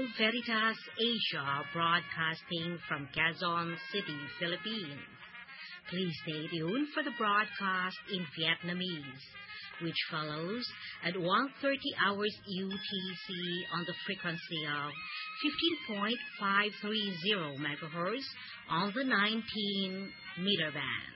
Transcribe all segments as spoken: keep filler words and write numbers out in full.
Veritas Asia, broadcasting from Quezon City, Philippines. Please stay tuned for the broadcast in Vietnamese, which follows at one thirty hours U T C on the frequency of fifteen point five three zero megahertz on the nineteen meter band.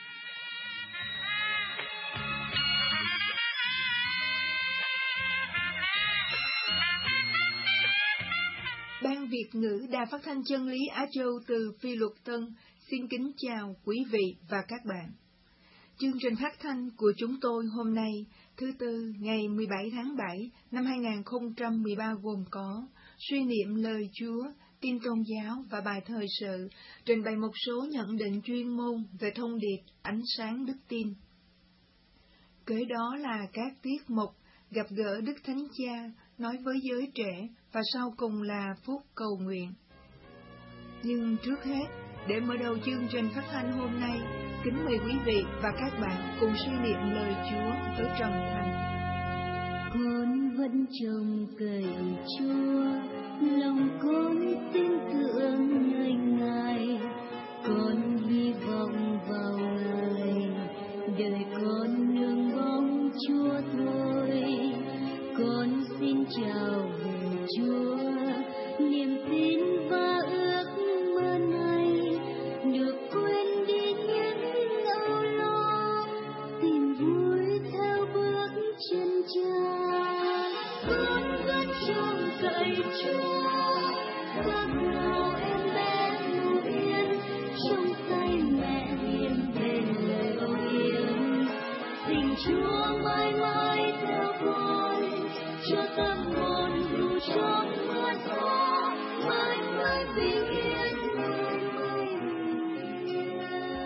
Ban Việt ngữ Đài Phát thanh Chân lý Á Châu từ Phi Luật Tân xin kính chào quý vị và các bạn. Chương trình phát thanh của chúng tôi hôm nay, thứ Tư, ngày mười bảy tháng bảy năm hai nghìn không trăm mười ba gồm có suy niệm lời Chúa, tin tôn giáo và bài thời sự, trình bày một số nhận định chuyên môn về thông điệp ánh sáng đức tin. Kế đó là các tiết mục gặp gỡ Đức Thánh Cha, nói với giới trẻ và sau cùng là phút cầu nguyện. Nhưng trước hết, để mở đầu chương trình phát thanh hôm nay, kính mời quý vị và các bạn cùng suy niệm lời Chúa với Trần Thành. Con vẫn trông cậy Chúa, lòng con tin tưởng nơi Ngài, con hy vọng vào Ngài, đời con nương bóng Chúa thôi. Con xin chào về Chúa, niềm tin và ước mơ này được quên đi những âu lo, tìm vui theo bước chân Cha. Con vẫn trông cậy Chúa, khác nào em bé ngủ yên trong tay mẹ hiền bên lời âu yếm. Tình Chúa mãi mãi theo con, cho tâm hồn dù trong mưa gió, mãi mãi bình yên, mãi mãi bình yên.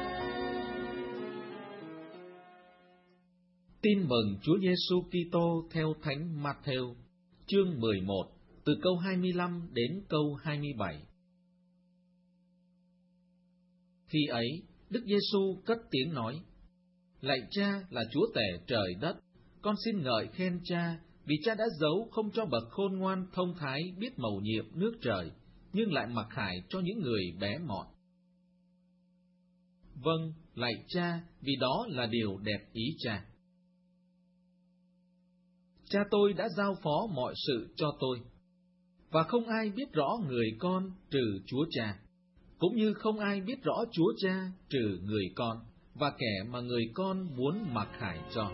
Tin mừng Chúa Giêsu Kitô theo Thánh Matthew, chương mười một, từ câu hai mươi lăm đến câu hai mươi bảy. Khi ấy, Đức Giêsu cất tiếng nói: Lạy Cha là Chúa tể trời đất, con xin ngợi khen Cha, vì Cha đã giấu không cho bậc khôn ngoan thông thái biết mầu nhiệm nước trời, nhưng lại mặc khải cho những người bé mọn. Vâng, lạy Cha, vì đó là điều đẹp ý Cha. Cha tôi đã giao phó mọi sự cho tôi, và không ai biết rõ người con trừ Chúa Cha, cũng như không ai biết rõ Chúa Cha trừ người con, và kẻ mà người con muốn mặc khải cho.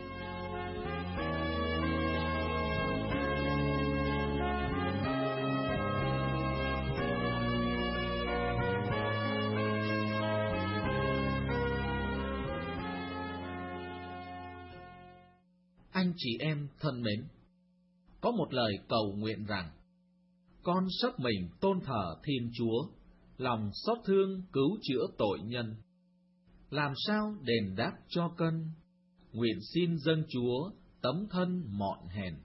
Anh chị em thân mến, có một lời cầu nguyện rằng: Con sắp mình tôn thờ Thiên Chúa, lòng xót thương cứu chữa tội nhân. Làm sao đền đáp cho cân, nguyện xin dâng Chúa tấm thân mọn hèn.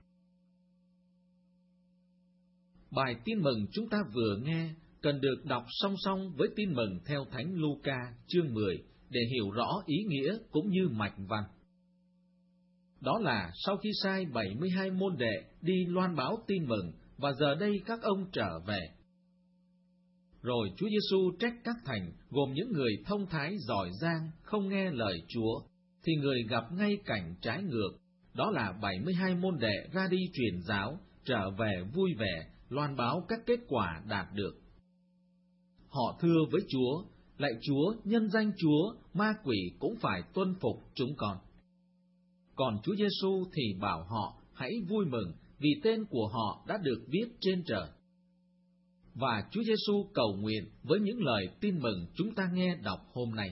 Bài tin mừng chúng ta vừa nghe cần được đọc song song với tin mừng theo Thánh Luca chương mười để hiểu rõ ý nghĩa cũng như mạch văn. Đó là sau khi sai bảy mươi hai môn đệ đi loan báo tin mừng, và giờ đây các ông trở về. Rồi Chúa Giêsu trách các thành, gồm những người thông thái giỏi giang không nghe lời Chúa, thì người gặp ngay cảnh trái ngược, đó là bảy mươi hai môn đệ ra đi truyền giáo, trở về vui vẻ, loan báo các kết quả đạt được. Họ thưa với Chúa: Lạy Chúa, nhân danh Chúa, ma quỷ cũng phải tuân phục chúng con. Còn Chúa Giêsu thì bảo họ hãy vui mừng, vì tên của họ đã được viết trên trời. Và Chúa Giêsu cầu nguyện với những lời tin mừng chúng ta nghe đọc hôm nay.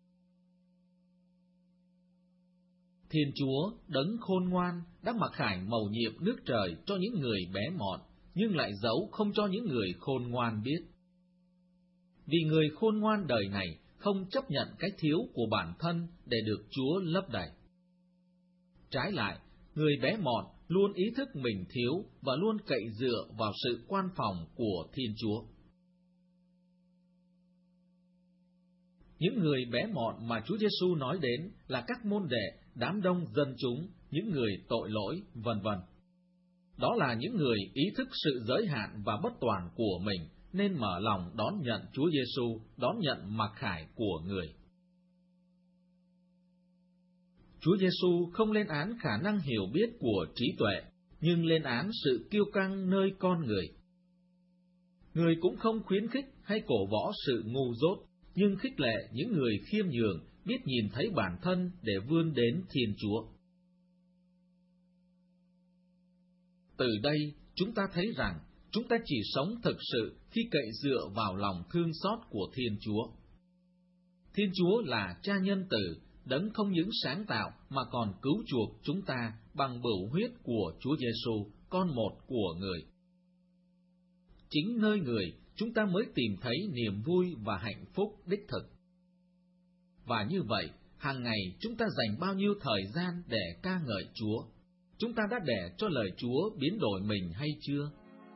Thiên Chúa đấng khôn ngoan đã mặc khải mầu nhiệm nước trời cho những người bé mọn, nhưng lại giấu không cho những người khôn ngoan biết. Vì người khôn ngoan đời này không chấp nhận cái thiếu của bản thân để được Chúa lấp đầy. Trái lại, người bé mọn luôn ý thức mình thiếu và luôn cậy dựa vào sự quan phòng của Thiên Chúa. Những người bé mọn mà Chúa Giêsu nói đến là các môn đệ, đám đông dân chúng, những người tội lỗi, vân vân. đó là những người ý thức sự giới hạn và bất toàn của mình, nên mở lòng đón nhận Chúa Giêsu, đón nhận mặc khải của người. Chúa Giêsu không lên án khả năng hiểu biết của trí tuệ, nhưng lên án sự kiêu căng nơi con người. Người cũng không khuyến khích hay cổ võ sự ngu dốt, nhưng khích lệ những người khiêm nhường, biết nhìn thấy bản thân để vươn đến Thiên Chúa. Từ đây, chúng ta thấy rằng, chúng ta chỉ sống thực sự khi cậy dựa vào lòng thương xót của Thiên Chúa. Thiên Chúa là Cha nhân từ, Đấng không những sáng tạo mà còn cứu chuộc chúng ta bằng bửu huyết của Chúa Giêsu, con một của người. Chính nơi người, chúng ta mới tìm thấy niềm vui và hạnh phúc đích thực. Và như vậy, hàng ngày chúng ta dành bao nhiêu thời gian để ca ngợi Chúa? Chúng ta đã để cho lời Chúa biến đổi mình hay chưa?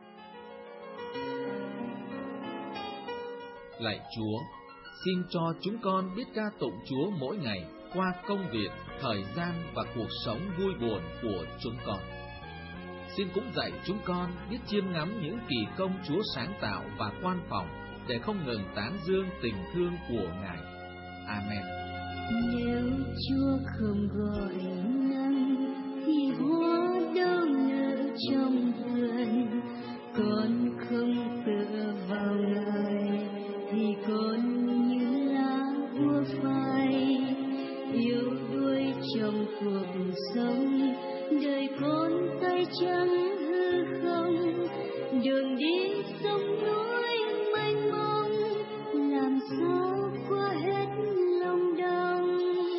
Lạy Chúa, xin cho chúng con biết ca tụng Chúa mỗi ngày qua công việc, thời gian và cuộc sống vui buồn của chúng con. Xin cũng dạy chúng con biết chiêm ngắm những kỳ công Chúa sáng tạo và quan phòng để không ngừng tán dương tình thương của Ngài. Amen. Nếu Chúa không gọi nắng thì hoa đâu nở trong vườn, con không tựa vào Ngài thì con như lá úa phai, yếu đuối trong cuộc sống, đời con tay trắng hư không, đường đi sông núi mênh mông, làm sao qua hết lòng đông.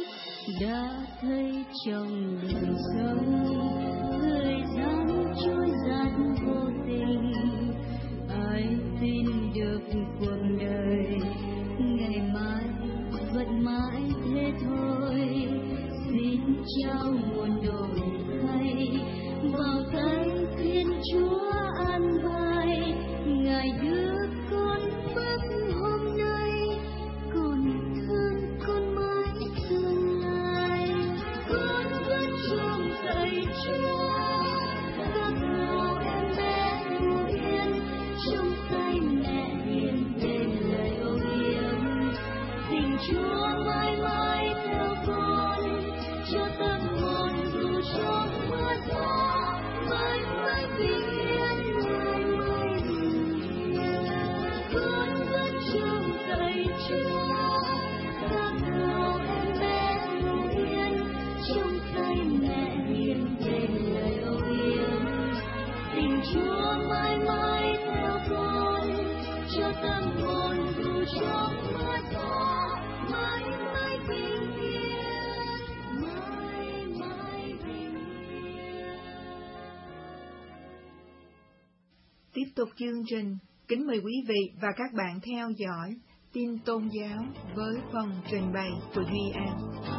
Đã thấy trong đời sống thời gian trôi dạt vô tình, ai tin được cuộc đời ngày mai vẫn mãi thế thôi. Xin trao muôn đổi thay vào tay Thiên Chúa an bài, Ngài đưa con bước hôm nay, còn thương con mãi tương lai. Con vẫn trông cậy Chúa, các nào em bé ngủ yên trong tay mẹ hiền để lời âu yếm. Tình Chúa mãi mãi theo con, cho tâm hồn dù cho mưa gió, mãi mãi bình yên, mãi mãi bình yên. Con vẫn trông cậy Chúa, các nào em bé ngủ yên trong tay mẹ hiền để lời âu yếm. Tình Chúa mãi mãi theo con, cho tâm hồn dù cho mưa gió, mãi mãi bình yên, mãi mãi bình yên. Tiếp tục chương trình, kính mời quý vị và các bạn theo dõi tin tôn giáo với phần trình bày của Duy An.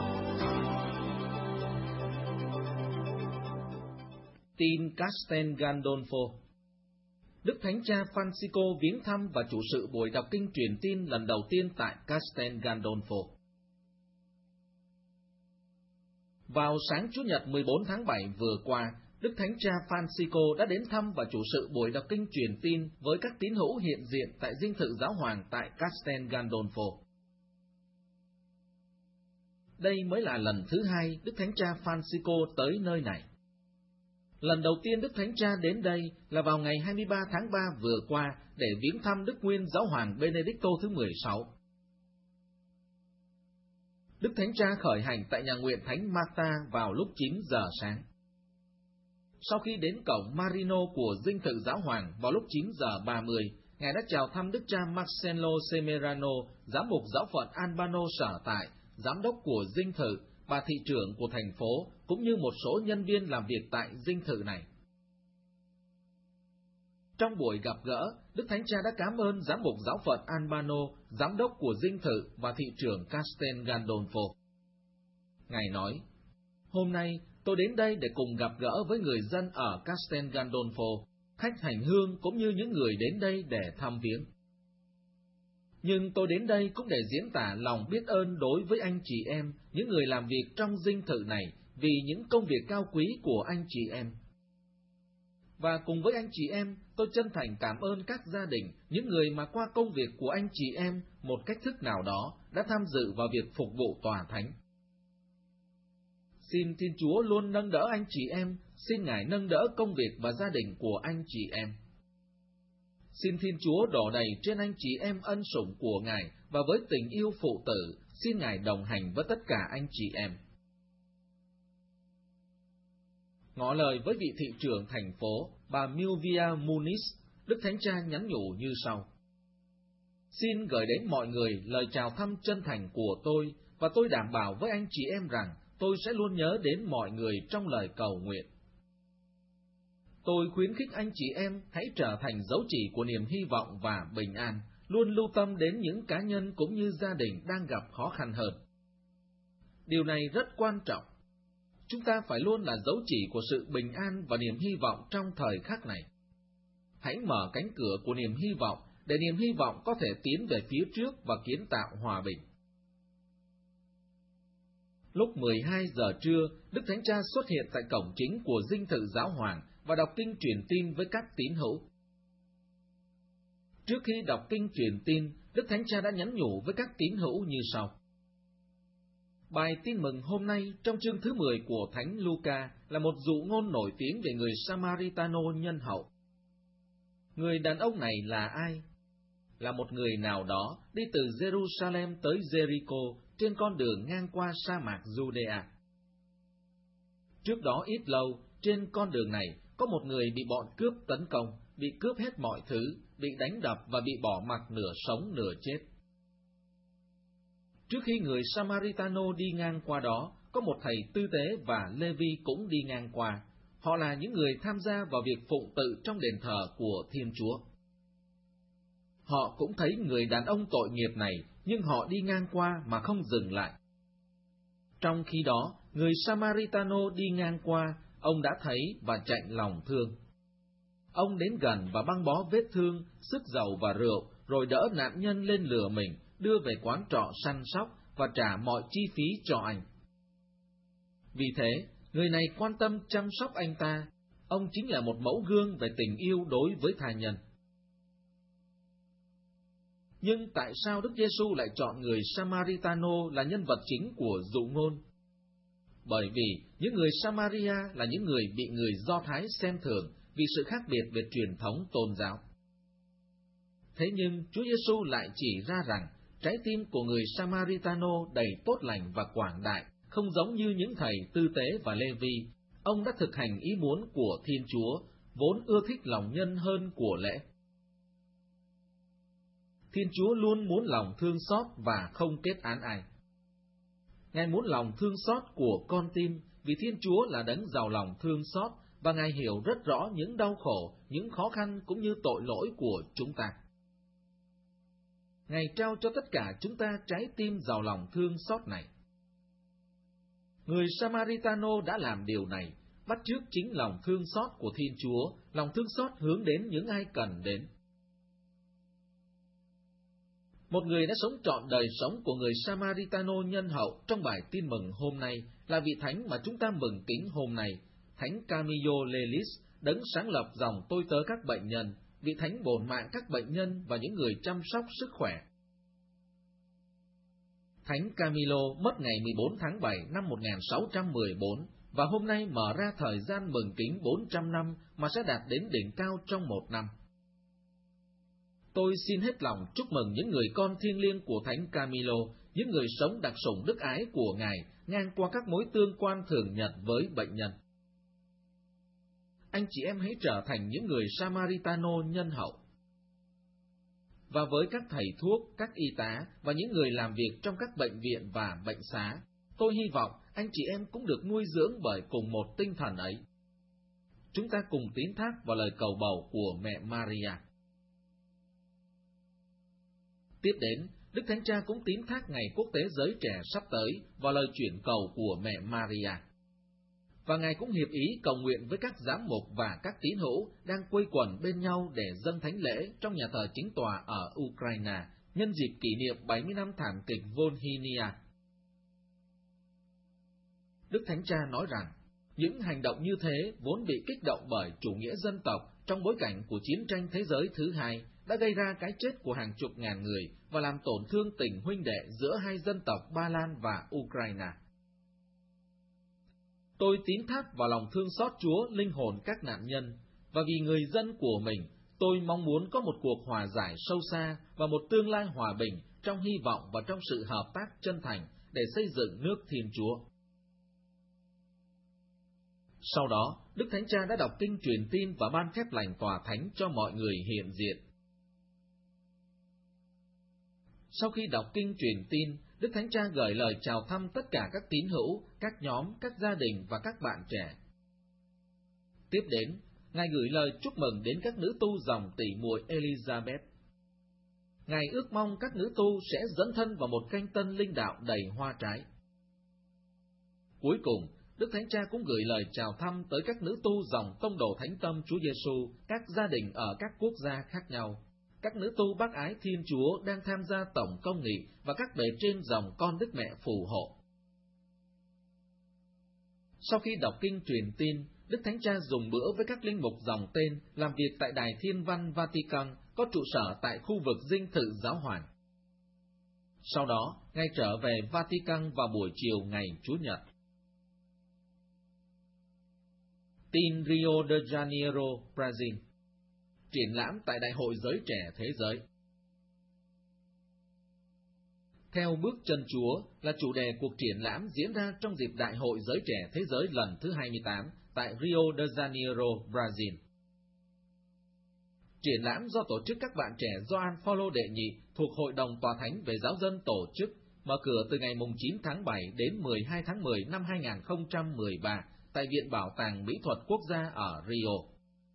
Tin Castel Gandolfo. Đức Thánh Cha Francisco viếng thăm và chủ sự buổi đọc kinh truyền tin lần đầu tiên tại Castel Gandolfo. Vào sáng Chủ nhật mười bốn tháng bảy vừa qua, Đức Thánh Cha Francisco đã đến thăm và chủ sự buổi đọc kinh truyền tin với các tín hữu hiện diện tại dinh thự giáo hoàng tại Castel Gandolfo. Đây mới là lần thứ hai Đức Thánh Cha Francisco tới nơi này. Lần đầu tiên Đức Thánh Cha đến đây là vào ngày hai mươi ba tháng ba vừa qua để viếng thăm Đức Nguyên Giáo hoàng Benedicto thứ mười sáu. Đức Thánh Cha khởi hành tại nhà nguyện Thánh Marta vào lúc chín giờ sáng. Sau khi đến cổng Marino của dinh thự giáo hoàng vào lúc chín giờ ba mươi, Ngài đã chào thăm Đức cha Marcello Semerano, giám mục giáo phận Albano sở tại, giám đốc của dinh thự, bà thị trưởng của thành phố, cũng như một số nhân viên làm việc tại dinh thự này. Trong buổi gặp gỡ, Đức Thánh Cha đã cảm ơn giám mục giáo phận Albano, giám đốc của dinh thự và thị trưởng Castel Gandolfo. Ngài nói, hôm nay tôi đến đây để cùng gặp gỡ với người dân ở Castel Gandolfo, khách hành hương cũng như những người đến đây để thăm viếng. Nhưng tôi đến đây cũng để diễn tả lòng biết ơn đối với anh chị em, những người làm việc trong dinh thự này, vì những công việc cao quý của anh chị em. Và cùng với anh chị em, tôi chân thành cảm ơn các gia đình, những người mà qua công việc của anh chị em một cách thức nào đó đã tham dự vào việc phục vụ tòa thánh. Xin Thiên Chúa luôn nâng đỡ anh chị em, xin Ngài nâng đỡ công việc và gia đình của anh chị em. Xin Thiên Chúa đổ đầy trên anh chị em ân sủng của Ngài, và với tình yêu phụ tử, xin Ngài đồng hành với tất cả anh chị em. Ngỏ lời với vị thị trưởng thành phố, bà Milvia Muniz, Đức Thánh Cha nhắn nhủ như sau: Xin gửi đến mọi người lời chào thăm chân thành của tôi, và tôi đảm bảo với anh chị em rằng tôi sẽ luôn nhớ đến mọi người trong lời cầu nguyện. Tôi khuyến khích anh chị em hãy trở thành dấu chỉ của niềm hy vọng và bình an, luôn lưu tâm đến những cá nhân cũng như gia đình đang gặp khó khăn hơn. Điều này rất quan trọng. Chúng ta phải luôn là dấu chỉ của sự bình an và niềm hy vọng trong thời khắc này. Hãy mở cánh cửa của niềm hy vọng để niềm hy vọng có thể tiến về phía trước và kiến tạo hòa bình. Lúc mười hai giờ trưa, Đức Thánh Cha xuất hiện tại cổng chính của dinh thự giáo hoàng và đọc kinh truyền tin với các tín hữu. Trước khi đọc kinh truyền tin, Đức Thánh Cha đã nhắn nhủ với các tín hữu như sau. Bài tin mừng hôm nay trong chương thứ mười của Thánh Luca là một dụ ngôn nổi tiếng về người Samaritano nhân hậu. Người đàn ông này là ai? Là một người nào đó đi từ Jerusalem tới Jericho trên con đường ngang qua sa mạc Judea. Trước đó ít lâu, trên con đường này có một người bị bọn cướp tấn công, bị cướp hết mọi thứ, bị đánh đập và bị bỏ mặc nửa sống nửa chết. Trước khi người Samaritano đi ngang qua đó, có một thầy tư tế và Lê-vi cũng đi ngang qua. Họ là những người tham gia vào việc phụng tự trong đền thờ của Thiên Chúa. Họ cũng thấy người đàn ông tội nghiệp này, nhưng họ đi ngang qua mà không dừng lại. Trong khi đó, người Samaritano đi ngang qua, ông đã thấy và chạnh lòng thương. Ông đến gần và băng bó vết thương, sức dầu và rượu, rồi đỡ nạn nhân lên lừa mình, đưa về quán trọ săn sóc và trả mọi chi phí cho anh. Vì thế, người này quan tâm chăm sóc anh ta. Ông chính là một mẫu gương về tình yêu đối với tha nhân. Nhưng tại sao Đức Giêsu lại chọn người Samaritano là nhân vật chính của dụ ngôn? Bởi vì những người Samaria là những người bị người Do Thái xem thường vì sự khác biệt về truyền thống tôn giáo. Thế nhưng Chúa Giêsu lại chỉ ra rằng trái tim của người Samaritano đầy tốt lành và quảng đại, không giống như những thầy tư tế và Lê-vi. Ông đã thực hành ý muốn của Thiên Chúa, vốn ưa thích lòng nhân hơn của lễ. Thiên Chúa luôn muốn lòng thương xót và không kết án ai. Ngài muốn lòng thương xót của con tim, vì Thiên Chúa là đấng giàu lòng thương xót, và Ngài hiểu rất rõ những đau khổ, những khó khăn cũng như tội lỗi của chúng ta. Ngài trao cho tất cả chúng ta trái tim giàu lòng thương xót này. Người Samaritano đã làm điều này, bắt chước chính lòng thương xót của Thiên Chúa, lòng thương xót hướng đến những ai cần đến. Một người đã sống trọn đời sống của người Samaritano nhân hậu trong bài tin mừng hôm nay là vị thánh mà chúng ta mừng kính hôm nay, Thánh Camillo Lelis, đấng sáng lập dòng tôi tớ các bệnh nhân, vị thánh bổn mạng các bệnh nhân và những người chăm sóc sức khỏe. Thánh Camillo mất ngày mười bốn tháng bảy năm một nghìn sáu trăm mười bốn, và hôm nay mở ra thời gian mừng kính bốn trăm năm mà sẽ đạt đến đỉnh cao trong một năm. Tôi xin hết lòng chúc mừng những người con thiêng liêng của Thánh Camillo, những người sống đặc sủng đức ái của Ngài ngang qua các mối tương quan thường nhật với bệnh nhân. Anh chị em hãy trở thành những người Samaritano nhân hậu. Và với các thầy thuốc, các y tá và những người làm việc trong các bệnh viện và bệnh xá, tôi hy vọng anh chị em cũng được nuôi dưỡng bởi cùng một tinh thần ấy. Chúng ta cùng tín thác vào lời cầu bầu của mẹ Maria. Tiếp đến, Đức Thánh Cha cũng tín thác Ngày Quốc tế Giới Trẻ sắp tới vào lời chuyển cầu của mẹ Maria. Và Ngài cũng hiệp ý cầu nguyện với các giám mục và các tín hữu đang quây quần bên nhau để dâng thánh lễ trong nhà thờ chính tòa ở Ukraine nhân dịp kỷ niệm bảy mươi năm thảm kịch Volhynia. Đức Thánh Cha nói rằng, Những hành động như thế vốn bị kích động bởi chủ nghĩa dân tộc trong bối cảnh của chiến tranh thế giới thứ hai đã gây ra cái chết của hàng chục ngàn người và làm tổn thương tình huynh đệ giữa hai dân tộc Ba Lan và Ukraine. Tôi tín thác vào lòng thương xót Chúa linh hồn các nạn nhân, và vì người dân của mình, tôi mong muốn có một cuộc hòa giải sâu xa và một tương lai hòa bình trong hy vọng và trong sự hợp tác chân thành để xây dựng nước Thiên Chúa. Sau đó, Đức Thánh Cha đã đọc kinh truyền tin và ban phép lành tòa thánh cho mọi người hiện diện. Sau khi đọc kinh truyền tin, Đức Thánh Cha gửi lời chào thăm tất cả các tín hữu, các nhóm, các gia đình và các bạn trẻ. Tiếp đến, Ngài gửi lời chúc mừng đến các nữ tu dòng tỷ muội Elizabeth. Ngài ước mong các nữ tu sẽ dẫn thân vào một canh tân linh đạo đầy hoa trái. Cuối cùng, Đức Thánh Cha cũng gửi lời chào thăm tới các nữ tu dòng tông đồ Thánh Tâm Chúa Giêsu, các gia đình ở các quốc gia khác nhau, các nữ tu bác ái Thiên Chúa đang tham gia tổng công nghị và các bề trên dòng con Đức Mẹ phù hộ. Sau khi đọc kinh truyền tin, Đức Thánh Cha dùng bữa với các linh mục dòng tên làm việc tại Đài Thiên văn Vatican có trụ sở tại khu vực dinh thự giáo hoàng. Sau đó, Ngài trở về Vatican vào buổi chiều ngày Chủ nhật. Tin Rio de Janeiro, Brazil. Triển lãm tại Đại hội Giới Trẻ Thế Giới. Theo bước chân Chúa là chủ đề cuộc triển lãm diễn ra trong dịp Đại hội Giới Trẻ Thế Giới lần thứ hai mươi tám tại Rio de Janeiro, Brazil. Triển lãm do tổ chức các bạn trẻ Gioan Phaolô đệ nhị thuộc Hội đồng Tòa Thánh về Giáo dân tổ chức, mở cửa từ ngày chín tháng bảy đến mười hai tháng mười năm hai nghìn không trăm mười ba tại Viện Bảo tàng Mỹ thuật Quốc gia ở Rio.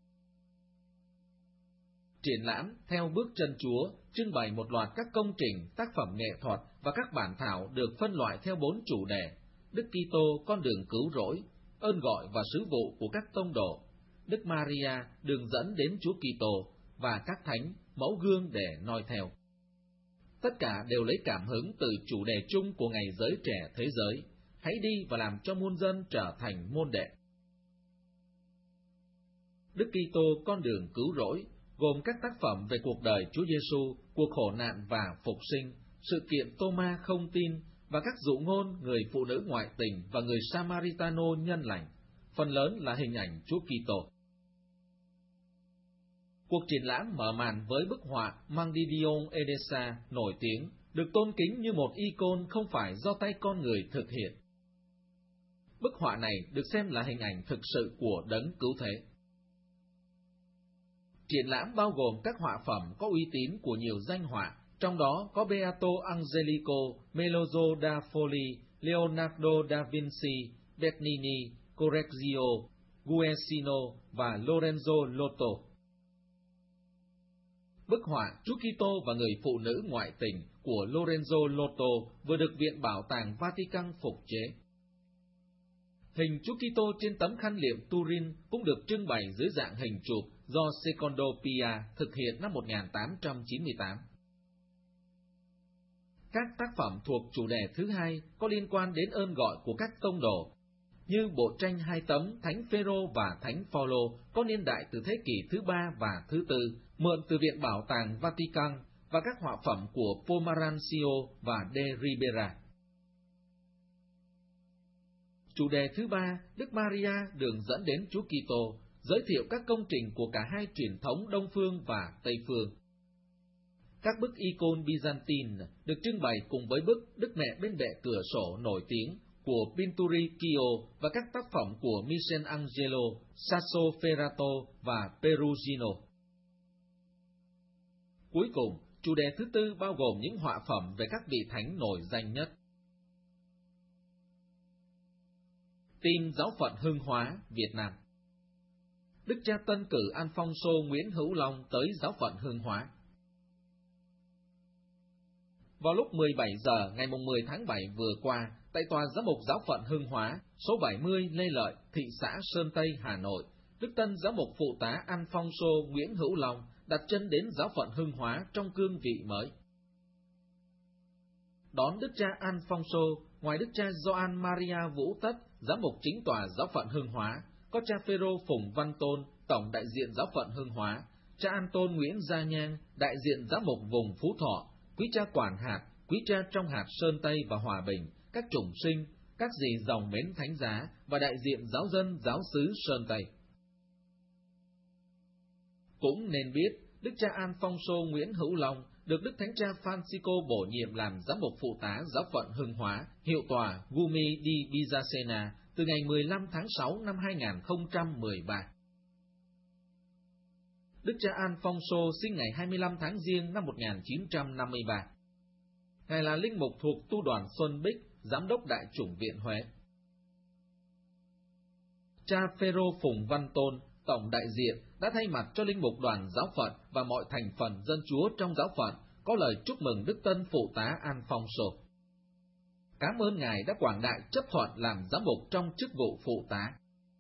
Triển lãm Theo bước chân Chúa trưng bày một loạt các công trình, tác phẩm nghệ thuật và các bản thảo được phân loại theo bốn chủ đề: Đức Kitô, con đường cứu rỗi, ơn gọi và sứ vụ của các tông đồ, Đức Maria, đường dẫn đến Chúa Kitô, và các thánh, mẫu gương để noi theo. Tất cả đều lấy cảm hứng từ chủ đề chung của Ngày Giới Trẻ Thế Giới: hãy đi và làm cho muôn dân trở thành môn đệ. Đức Kitô, con đường cứu rỗi gồm các tác phẩm về cuộc đời Chúa Giêsu, cuộc khổ nạn và phục sinh, sự kiện Tô-ma không tin và các dụ ngôn người phụ nữ ngoại tình và người Samaritano nhân lành, phần lớn là hình ảnh Chúa Kitô. Cuộc triển lãm mở màn với bức họa Mang di Dion Edessa nổi tiếng, được tôn kính như một icon không phải do tay con người thực hiện. Bức họa này được xem là hình ảnh thực sự của Đấng Cứu Thế. Triển lãm bao gồm các họa phẩm có uy tín của nhiều danh họa, trong đó có Beato Angelico, Melozzo da Foli, Leonardo da Vinci, Bernini, Correggio, Guercino và Lorenzo Lotto. Bức họa Chúa Kitô và người phụ nữ ngoại tình của Lorenzo Lotto vừa được Viện Bảo tàng Vatican phục chế. Hình Chúa Kitô trên tấm khăn liệm Turin cũng được trưng bày dưới dạng hình chụp do Secondo Pia thực hiện năm một nghìn tám trăm chín mươi tám. Các tác phẩm thuộc chủ đề thứ hai có liên quan đến ơn gọi của các tông đồ, như bộ tranh hai tấm Thánh Phêrô và Thánh Phaolô có niên đại từ thế kỷ thứ ba và thứ tư, mượn từ Viện Bảo tàng Vatican, và các họa phẩm của Pomarancio và de Ribera. Chủ đề thứ ba, Đức Maria, đường dẫn đến Chúa Kitô, giới thiệu các công trình của cả hai truyền thống Đông Phương và Tây Phương. Các bức icon Byzantine được trưng bày cùng với bức Đức Mẹ bên bệ cửa sổ nổi tiếng của Pinturicchio và các tác phẩm của Michelangelo, Sassoferrato và Perugino. Cuối cùng, chủ đề thứ tư bao gồm những họa phẩm về các vị thánh nổi danh nhất. Tin Giáo phận Hưng Hóa, Việt Nam. Đức cha tân cử Alfonso Nguyễn Hữu Long tới Giáo phận Hưng Hóa. Vào lúc mười bảy giờ ngày mười tháng bảy vừa qua, tại tòa giám mục Giáo phận Hưng Hóa, số bảy mươi Lê Lợi, thị xã Sơn Tây, Hà Nội, Đức tân giám mục phụ tá Alfonso Nguyễn Hữu Long đặt chân đến Giáo phận Hưng Hóa trong cương vị mới. Đón Đức cha Alfonso, ngoài Đức cha Gioan Maria Vũ Tất giám mục chính tòa giáo phận Hưng Hóa, có cha Phêrô Phùng Văn Tôn, tổng đại diện giáo phận Hưng Hóa, cha An-tôn Nguyễn Gia Nhang, đại diện giám mục vùng Phú Thọ, quý cha quản hạt, quý cha trong hạt Sơn Tây và Hòa Bình, các chủng sinh, các dì dòng mến thánh giá và đại diện giáo dân giáo xứ Sơn Tây. Cũng nên biết, Đức cha Alfonso Nguyễn Hữu Long được Đức Thánh cha Francisco bổ nhiệm làm giám mục phụ tá giáo phận Hưng Hóa, hiệu tòa Gumi di Bizacena từ ngày mười lăm tháng sáu năm hai nghìn không trăm mười ba. Đức cha Alfonso sinh ngày hai mươi lăm tháng Giêng năm một nghìn chín trăm năm mươi ba. Ngài là linh mục thuộc tu đoàn Xuân Bích, giám đốc Đại chủng viện Huế. Cha Phêrô Phùng Văn Tôn, tổng đại diện, đã thay mặt cho linh mục đoàn giáo phận và mọi thành phần dân Chúa trong giáo phận có lời chúc mừng Đức Tân phụ tá Alfonso. Cảm ơn Ngài đã quảng đại chấp thuận làm giám mục trong chức vụ phụ tá.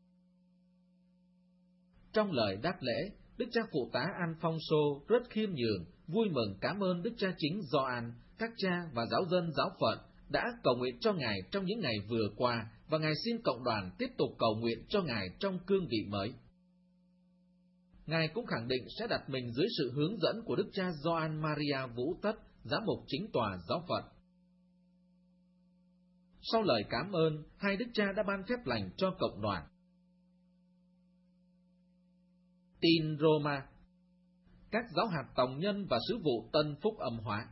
Trong lời đáp lễ, Đức cha phụ tá Alfonso rất khiêm nhường, vui mừng cảm ơn Đức cha chính Gioan, các cha và giáo dân giáo phận đã cầu nguyện cho Ngài trong những ngày vừa qua, và Ngài xin cộng đoàn tiếp tục cầu nguyện cho Ngài trong cương vị mới. Ngài cũng khẳng định sẽ đặt mình dưới sự hướng dẫn của Đức cha Gioan Maria Vũ Tất, giám mục chính tòa giáo phận. Sau lời cảm ơn, hai đức cha đã ban phép lành cho cộng đoàn. Tin Roma. Các giáo hạt tòng nhân và sứ vụ Tân Phúc Âm Hóa.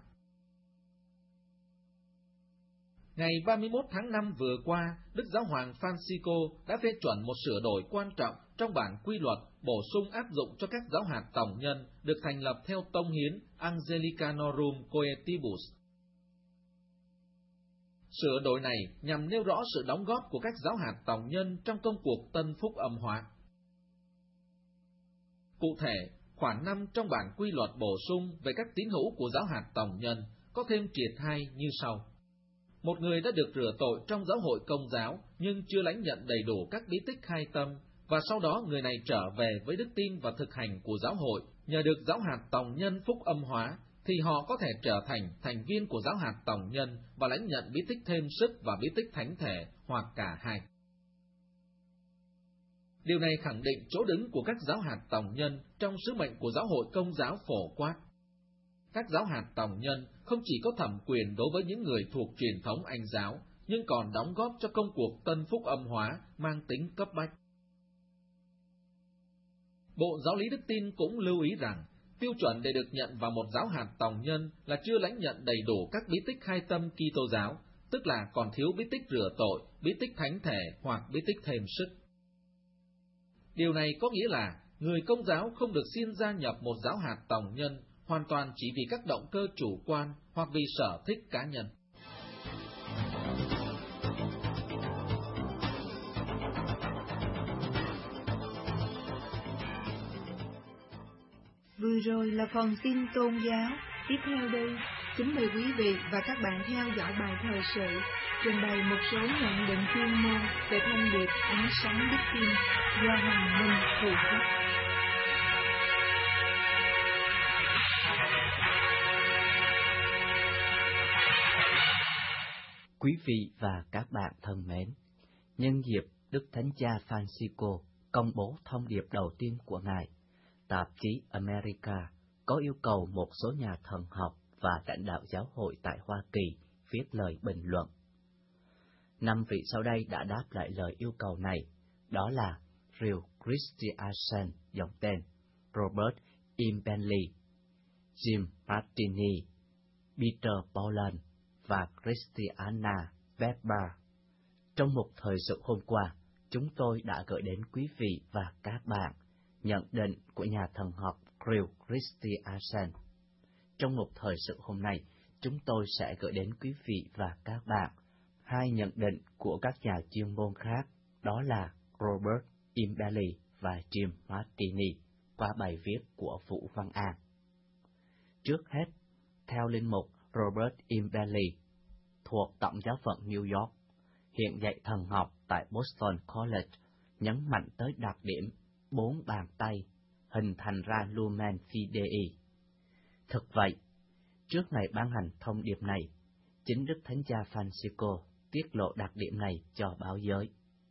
Ngày ba mươi mốt tháng năm vừa qua, Đức Giáo hoàng Francisco đã phê chuẩn một sửa đổi quan trọng trong bản quy luật bổ sung áp dụng cho các giáo hạt tòng nhân được thành lập theo tông hiến Angelicanorum Coetibus. Sửa đổi này nhằm nêu rõ sự đóng góp của các giáo hạt tòng nhân trong công cuộc Tân Phúc Âm Hóa. Cụ thể, khoản năm trong bản quy luật bổ sung về các tín hữu của giáo hạt tòng nhân có thêm triệt hai như sau. Một người đã được rửa tội trong giáo hội Công giáo nhưng chưa lãnh nhận đầy đủ các bí tích khai tâm, và sau đó người này trở về với đức tin và thực hành của giáo hội nhờ được giáo hạt tòng nhân phúc âm hóa, thì họ có thể trở thành thành viên của giáo hạt tòng nhân và lãnh nhận bí tích thêm sức và bí tích thánh thể, hoặc cả hai. Điều này khẳng định chỗ đứng của các giáo hạt tòng nhân trong sứ mệnh của giáo hội Công giáo phổ quát. Các giáo hạt tòng nhân không chỉ có thẩm quyền đối với những người thuộc truyền thống Anh giáo, nhưng còn đóng góp cho công cuộc Tân Phúc Âm Hóa mang tính cấp bách. Bộ Giáo lý Đức tin cũng lưu ý rằng, tiêu chuẩn để được nhận vào một giáo hạt tòng nhân là chưa lãnh nhận đầy đủ các bí tích khai tâm Kitô giáo, tức là còn thiếu bí tích rửa tội, bí tích thánh thể hoặc bí tích thêm sức. Điều này có nghĩa là người Công giáo không được xin gia nhập một giáo hạt tòng nhân hoàn toàn chỉ vì các động cơ chủ quan hoặc vì sở thích cá nhân. Vừa rồi là phần tin tôn giáo. Tiếp theo đây, kính mời quý vị và các bạn theo dõi bài thời sự trình bày một số nhận định chuyên môn về thông điệp ánh sáng đức tin do Hoàng Minh phụ trách. Quý vị và các bạn thân mến, nhân dịp Đức Thánh Cha Francisco công bố thông điệp đầu tiên của Ngài, tạp chí America có yêu cầu một số nhà thần học và lãnh đạo giáo hội tại Hoa Kỳ viết lời bình luận. Năm vị sau đây đã đáp lại lời yêu cầu này, đó là Real Christiansen dòng tên, Robert Imbenley, Jim Martini, Peter Boland và Christiana Weber. Trong một thời sự hôm qua, chúng tôi đã gửi đến quý vị và các bạn nhận định của nhà thần học Real Christiansen. Trong một thời sự hôm nay, chúng tôi sẽ gửi đến quý vị và các bạn hai nhận định của các nhà chuyên môn khác, đó là Robert Imbenley và Jim Martini, qua bài viết của Vũ Văn An. Trước hết, theo linh mục Robert Imbenley, thuộc Tổng giáo phận New York, hiện dạy thần học tại Boston College, nhấn mạnh tới đặc điểm bốn bàn tay hình thành ra Lumen Fidei. Thực vậy, trước ngày ban hành thông điệp này, chính Đức Thánh Cha Francisco tiết lộ đặc điểm này cho báo giới.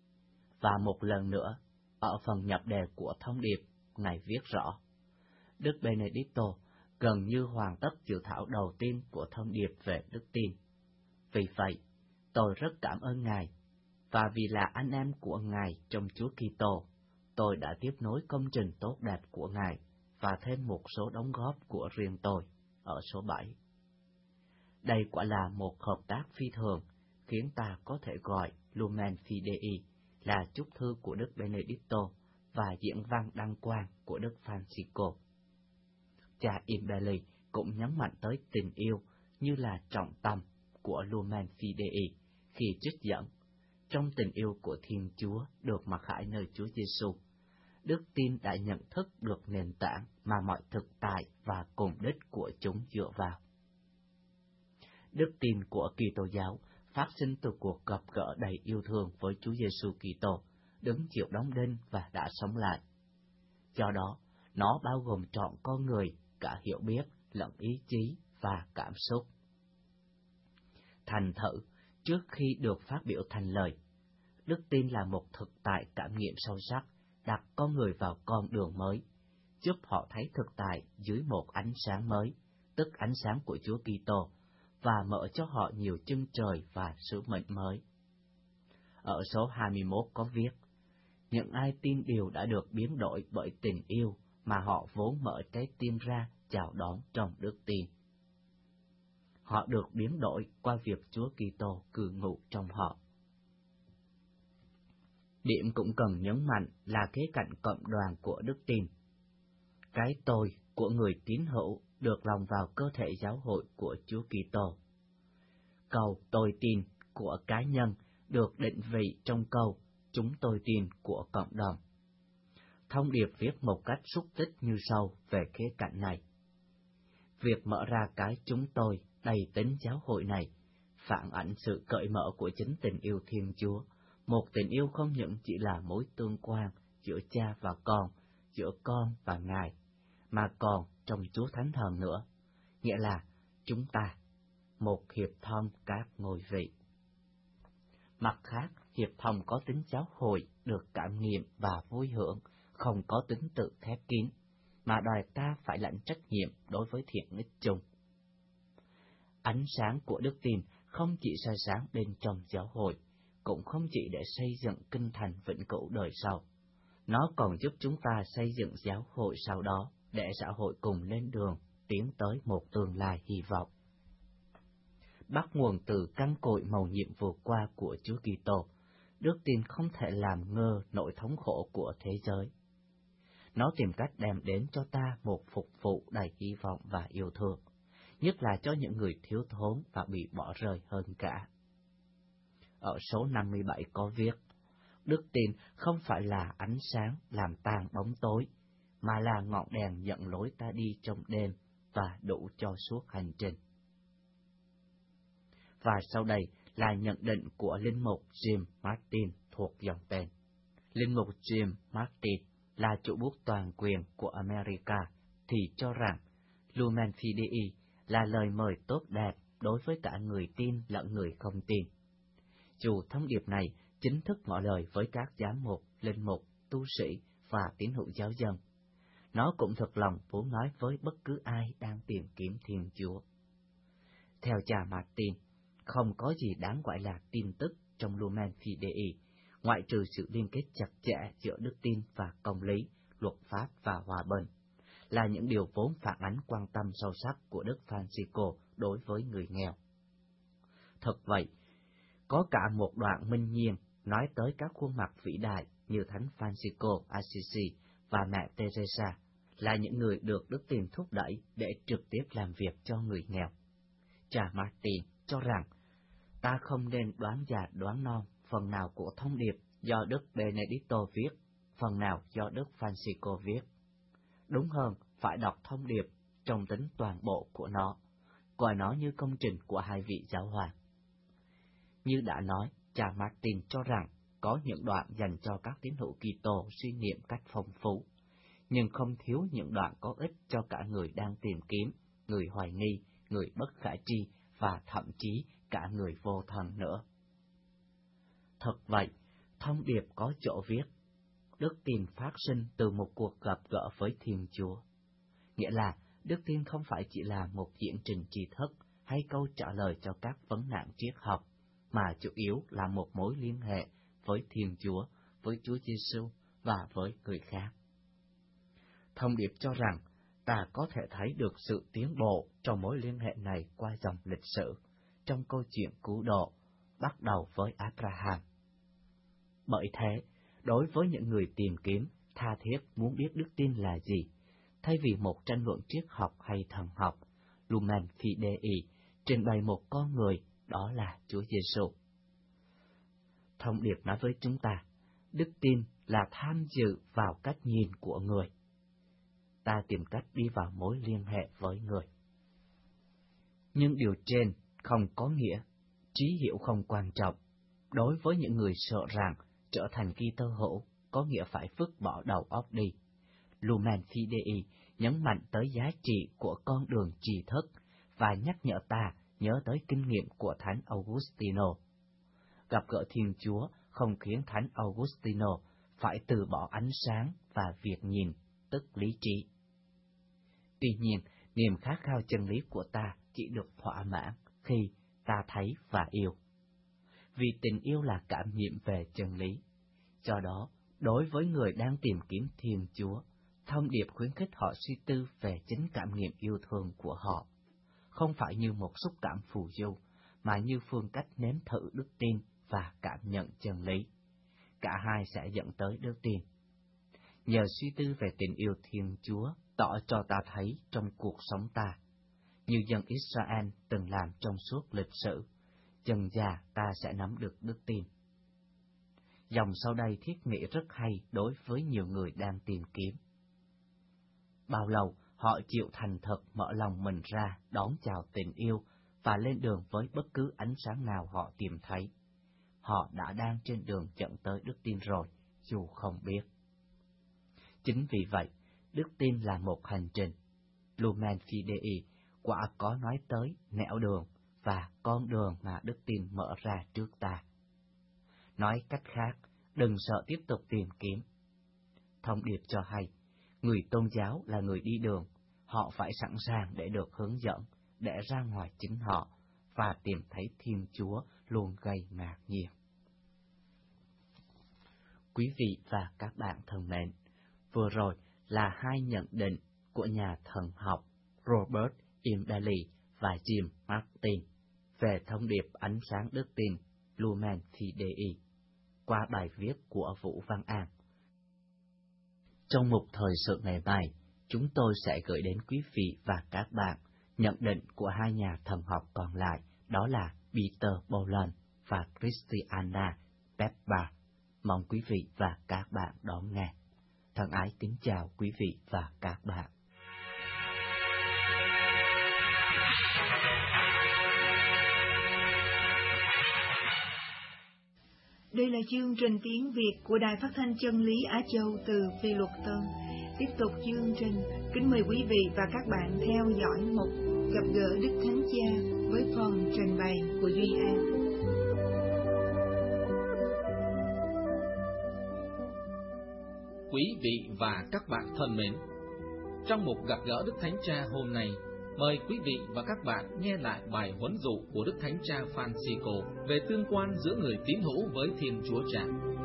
Và một lần nữa, ở phần nhập đề của thông điệp, Ngài viết rõ, Đức Benedicto gần như hoàn tất dự thảo đầu tiên của thông điệp về đức tin. Vì vậy, tôi rất cảm ơn Ngài, và vì là anh em của Ngài trong Chúa Kitô, tôi đã tiếp nối công trình tốt đẹp của Ngài và thêm một số đóng góp của riêng tôi ở số bảy. Đây quả là một hợp tác phi thường, khiến ta có thể gọi Lumen Fidei là chúc thư của Đức Benedicto và diễn văn đăng quang của Đức Francisco. Cha Imbelli cũng nhấn mạnh tới tình yêu như là trọng tâm của Lumen Fidei khi trích dẫn, trong tình yêu của Thiên Chúa được mặc khải nơi Chúa Giêsu, đức tin đã nhận thức được nền tảng mà mọi thực tại và cùng đích của chúng dựa vào. Đức tin của Kitô giáo phát sinh từ cuộc gặp gỡ đầy yêu thương với Chúa Giêsu Kitô, đứng chịu đóng đinh và đã sống lại. Do đó, nó bao gồm trọn con người, cả hiểu biết, lẫn ý chí và cảm xúc. Thành thử, trước khi được phát biểu thành lời, đức tin là một thực tại cảm nghiệm sâu sắc, đặt con người vào con đường mới, giúp họ thấy thực tại dưới một ánh sáng mới, tức ánh sáng của Chúa Kitô, và mở cho họ nhiều chân trời và sứ mệnh mới. Ở số hai mươi mốt có viết, những ai tin điều đã được biến đổi bởi tình yêu mà họ vốn mở trái tim ra chào đón trong đức tin. Họ được biến đổi qua việc Chúa Kitô cư ngụ trong họ. Điểm cũng cần nhấn mạnh là khía cạnh cộng đoàn của đức tin. Cái tôi của người tín hữu được lòng vào cơ thể giáo hội của Chúa Kitô. Câu tôi tin của cá nhân được định vị trong câu chúng tôi tin của cộng đồng. Thông điệp viết một cách xúc tích như sau về khía cạnh này. Việc mở ra cái chúng tôi đầy tính giáo hội này phản ảnh sự cởi mở của chính tình yêu Thiên Chúa, một tình yêu không những chỉ là mối tương quan giữa cha và con, giữa con và Ngài, mà còn trong Chúa Thánh Thần nữa, nghĩa là chúng ta, một hiệp thông các ngôi vị. Mặt khác, hiệp thông có tính giáo hội được cảm nghiệm và vui hưởng, không có tính tự khép kín, mà đòi ta phải lãnh trách nhiệm đối với thiện ích chung. Ánh sáng của đức tin không chỉ soi sáng bên trong giáo hội, cũng không chỉ để xây dựng kinh thành vĩnh cửu đời sau. Nó còn giúp chúng ta xây dựng giáo hội sau đó, để xã hội cùng lên đường, tiến tới một tương lai hy vọng. Bắt nguồn từ căn cội mầu nhiệm vừa qua của Chúa Kitô, đức tin không thể làm ngơ nỗi thống khổ của thế giới. Nó tìm cách đem đến cho ta một phục vụ đầy hy vọng và yêu thương, nhất là cho những người thiếu thốn và bị bỏ rơi hơn cả. Ở số năm mươi bảy có viết, đức tin không phải là ánh sáng làm tàn bóng tối, mà là ngọn đèn dẫn lối ta đi trong đêm và đủ cho suốt hành trình. Và sau đây là nhận định của Linh mục Jim Martin thuộc dòng tên. Linh mục Jim Martin là chủ bút toàn quyền của America thì cho rằng Lumen Fidei là lời mời tốt đẹp đối với cả người tin lẫn người không tin. Dù thông điệp này chính thức ngỏ lời với các giám mục, linh mục, tu sĩ và tín hữu giáo dân, nó cũng thật lòng muốn nói với bất cứ ai đang tìm kiếm Thiên Chúa. Theo cha Martin, không có gì đáng gọi là tin tức trong Lumen Fidei, ngoại trừ sự liên kết chặt chẽ giữa đức tin và công lý, luật pháp và hòa bình, là những điều vốn phản ánh quan tâm sâu sắc của Đức Francisco đối với người nghèo. Thật vậy, có cả một đoạn minh nhiên nói tới các khuôn mặt vĩ đại như Thánh Francisco Assisi và mẹ Teresa, là những người được đức tin thúc đẩy để trực tiếp làm việc cho người nghèo. Cha Martin cho rằng, ta không nên đoán già đoán non phần nào của thông điệp do Đức Benedicto viết, phần nào do Đức Francisco viết. Đúng hơn, phải đọc thông điệp trong tính toàn bộ của nó, coi nó như công trình của hai vị giáo hoàng. Như đã nói, cha Martin cho rằng có những đoạn dành cho các tín hữu Kitô suy niệm cách phong phú, nhưng không thiếu những đoạn có ích cho cả người đang tìm kiếm, người hoài nghi, người bất khả tri và thậm chí cả người vô thần nữa. Thật vậy, Thông điệp có chỗ viết, đức tin phát sinh từ một cuộc gặp gỡ với Thiên Chúa. Nghĩa là, đức tin không phải chỉ là một diễn trình tri thức hay câu trả lời cho các vấn nạn triết học, mà chủ yếu là một mối liên hệ với Thiên Chúa, với Chúa Giêsu và với người khác. Thông điệp cho rằng, ta có thể thấy được sự tiến bộ trong mối liên hệ này qua dòng lịch sử, trong câu chuyện cứu độ, bắt đầu với Abraham. Bởi thế, đối với những người tìm kiếm, tha thiết muốn biết đức tin là gì, thay vì một tranh luận triết học hay thần học, Lumen Fidei trình bày một con người, đó là Chúa Giêsu. Thông điệp nói với chúng ta, đức tin là tham dự vào cách nhìn của người. Ta tìm cách đi vào mối liên hệ với người. Nhưng điều trên không có nghĩa, trí hiểu không quan trọng. Đối với những người sợ rằng trở thành Kitô hữu có nghĩa phải vứt bỏ đầu óc đi, Lumen Fidei nhấn mạnh tới giá trị của con đường tri thức và nhắc nhở ta nhớ tới kinh nghiệm của Thánh Augustino. Gặp gỡ Thiên Chúa không khiến Thánh Augustino phải từ bỏ ánh sáng và việc nhìn, tức lý trí. Tuy nhiên, niềm khát khao chân lý của ta chỉ được thỏa mãn khi ta thấy và yêu. Vì tình yêu là cảm nghiệm về chân lý. Do đó, đối với người đang tìm kiếm Thiên Chúa, thông điệp khuyến khích họ suy tư về chính cảm nghiệm yêu thương của họ, không phải như một xúc cảm phù du, mà như phương cách nếm thử đức tin và cảm nhận chân lý. Cả hai sẽ dẫn tới đức tin. Nhờ suy tư về tình yêu Thiên Chúa tỏ cho ta thấy trong cuộc sống ta, như dân Israel từng làm trong suốt lịch sử, dần dà ta sẽ nắm được đức tin. Dòng sau đây thiết nghĩ rất hay đối với nhiều người đang tìm kiếm. Bao lâu họ chịu thành thật mở lòng mình ra đón chào tình yêu và lên đường với bất cứ ánh sáng nào họ tìm thấy. Họ đã đang trên đường dẫn tới đức tin rồi, dù không biết. Chính vì vậy, đức tin là một hành trình. Lumen Fidei quả có nói tới nẻo đường và con đường mà đức tin mở ra trước ta. Nói cách khác, đừng sợ tiếp tục tìm kiếm. Thông điệp cho hay, người tôn giáo là người đi đường, họ phải sẵn sàng để được hướng dẫn, để ra ngoài chính họ, và tìm thấy Thiên Chúa luôn gây ngạc nhiên. Quý vị và các bạn thân mến, vừa rồi là hai nhận định của nhà thần học Robert Imbelli và Jim Martin về thông điệp ánh sáng đức tin Lumen Fidei qua bài viết của Vũ Văn An. Trong mục thời sự ngày mai, chúng tôi sẽ gửi đến quý vị và các bạn nhận định của hai nhà thần học còn lại, đó là Peter Boland và Christiana Pepper. Mong quý vị và các bạn đón nghe. Thân ái kính chào quý vị và các bạn. Đây là chương trình tiếng Việt của Đài Phát thanh Chân lý Á Châu từ Phi Luật Tân. Tiếp tục chương trình, kính mời quý vị và các bạn theo dõi một gặp gỡ Đức Thánh Cha với phần trình bày của Duy An. Quý vị và các bạn thân mến, trong một gặp gỡ Đức Thánh Cha hôm nay, mời quý vị và các bạn nghe lại bài huấn dụ của Đức Thánh Cha Francisco về tương quan giữa người tín hữu với Thiên Chúa Cha.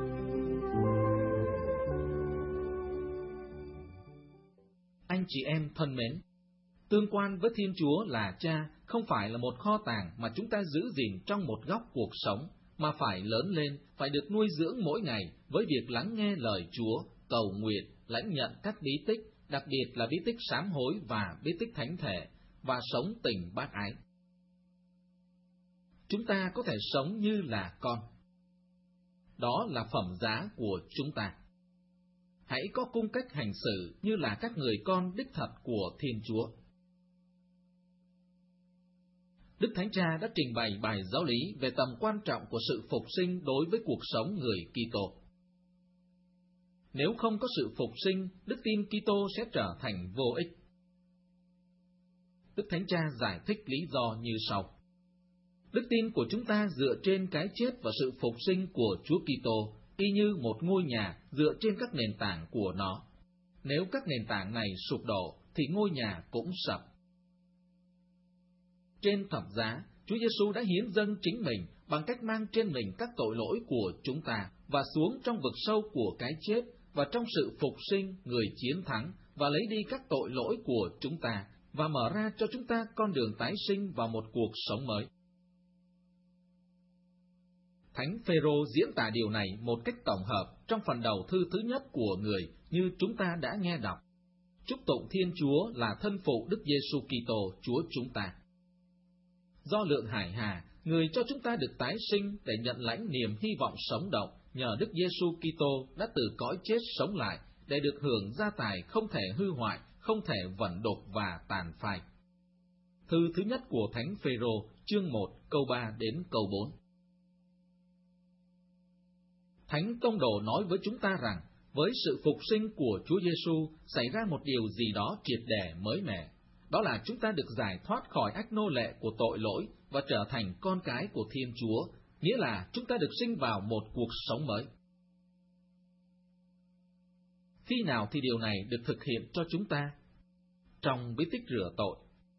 Anh chị em thân mến, tương quan với Thiên Chúa là Cha không phải là một kho tàng mà chúng ta giữ gìn trong một góc cuộc sống, mà phải lớn lên, phải được nuôi dưỡng mỗi ngày với việc lắng nghe lời Chúa, cầu nguyện, lãnh nhận các bí tích, đặc biệt là bí tích sám hối và bí tích thánh thể, và sống tình bác ái. Chúng ta có thể sống như là con. Đó là phẩm giá của chúng ta. Hãy có cung cách hành xử như là các người con đích thật của Thiên Chúa. Đức Thánh Cha đã trình bày bài giáo lý về tầm quan trọng của sự phục sinh đối với cuộc sống người Kitô. Nếu không có sự phục sinh, đức tin Kitô sẽ trở thành vô ích. Đức Thánh Cha giải thích lý do như sau. Đức tin của chúng ta dựa trên cái chết và sự phục sinh của Chúa Kitô, y như một ngôi nhà dựa trên các nền tảng của nó. Nếu các nền tảng này sụp đổ, thì ngôi nhà cũng sập. Trên thập giá, Chúa Giêsu đã hiến dâng chính mình bằng cách mang trên mình các tội lỗi của chúng ta và xuống trong vực sâu của cái chết, và trong sự phục sinh, Người chiến thắng và lấy đi các tội lỗi của chúng ta và mở ra cho chúng ta con đường tái sinh vào một cuộc sống mới. Thánh Phêrô diễn tả điều này một cách tổng hợp trong phần đầu thư thứ nhất của người như chúng ta đã nghe đọc. Chúc tụng Thiên Chúa là thân phụ Đức Giêsu Kitô Chúa chúng ta. Do lượng hải hà, Người cho chúng ta được tái sinh để nhận lãnh niềm hy vọng sống động nhờ Đức Giêsu Kitô đã từ cõi chết sống lại để được hưởng gia tài không thể hư hoại, không thể vẩn đục và tàn phai. Thư thứ nhất của Thánh Phêrô, chương một, câu ba đến câu bốn. Thánh Tông Đồ nói với chúng ta rằng, với sự phục sinh của Chúa Giêsu xảy ra một điều gì đó triệt để mới mẻ. Đó là chúng ta được giải thoát khỏi ách nô lệ của tội lỗi và trở thành con cái của Thiên Chúa, nghĩa là chúng ta được sinh vào một cuộc sống mới. Khi nào thì điều này được thực hiện cho chúng ta? Trong bí tích rửa tội.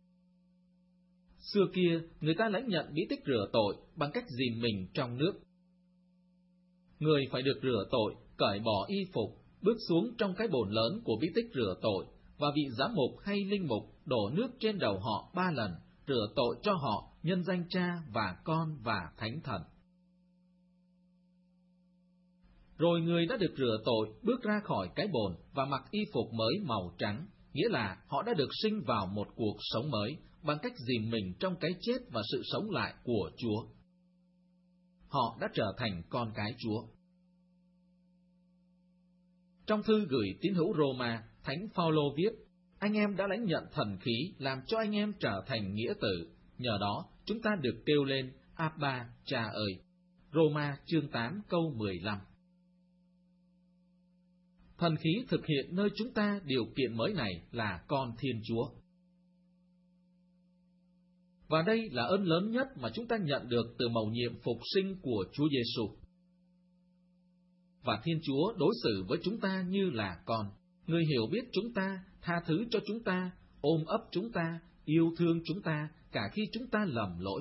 Xưa kia, người ta lãnh nhận bí tích rửa tội bằng cách dìm mình trong nước. Người phải được rửa tội, cởi bỏ y phục, bước xuống trong cái bồn lớn của bí tích rửa tội, và vị giám mục hay linh mục đổ nước trên đầu họ ba lần, rửa tội cho họ nhân danh Cha và Con và Thánh Thần. Rồi người đã được rửa tội bước ra khỏi cái bồn và mặc y phục mới màu trắng, nghĩa là họ đã được sinh vào một cuộc sống mới bằng cách dìm mình trong cái chết và sự sống lại của Chúa. Họ đã trở thành con cái Chúa. Trong thư gửi tín hữu Roma, Thánh Phaolô viết, anh em đã lãnh nhận thần khí làm cho anh em trở thành nghĩa tử, nhờ đó chúng ta được kêu lên Abba, Cha ơi. Roma chương tám câu mười lăm. Thần khí thực hiện nơi chúng ta điều kiện mới này là con Thiên Chúa. Và đây là ơn lớn nhất mà chúng ta nhận được từ mầu nhiệm phục sinh của Chúa Giêsu. Và Thiên Chúa đối xử với chúng ta như là con. Người hiểu biết chúng ta, tha thứ cho chúng ta, ôm ấp chúng ta, yêu thương chúng ta, cả khi chúng ta lầm lỗi.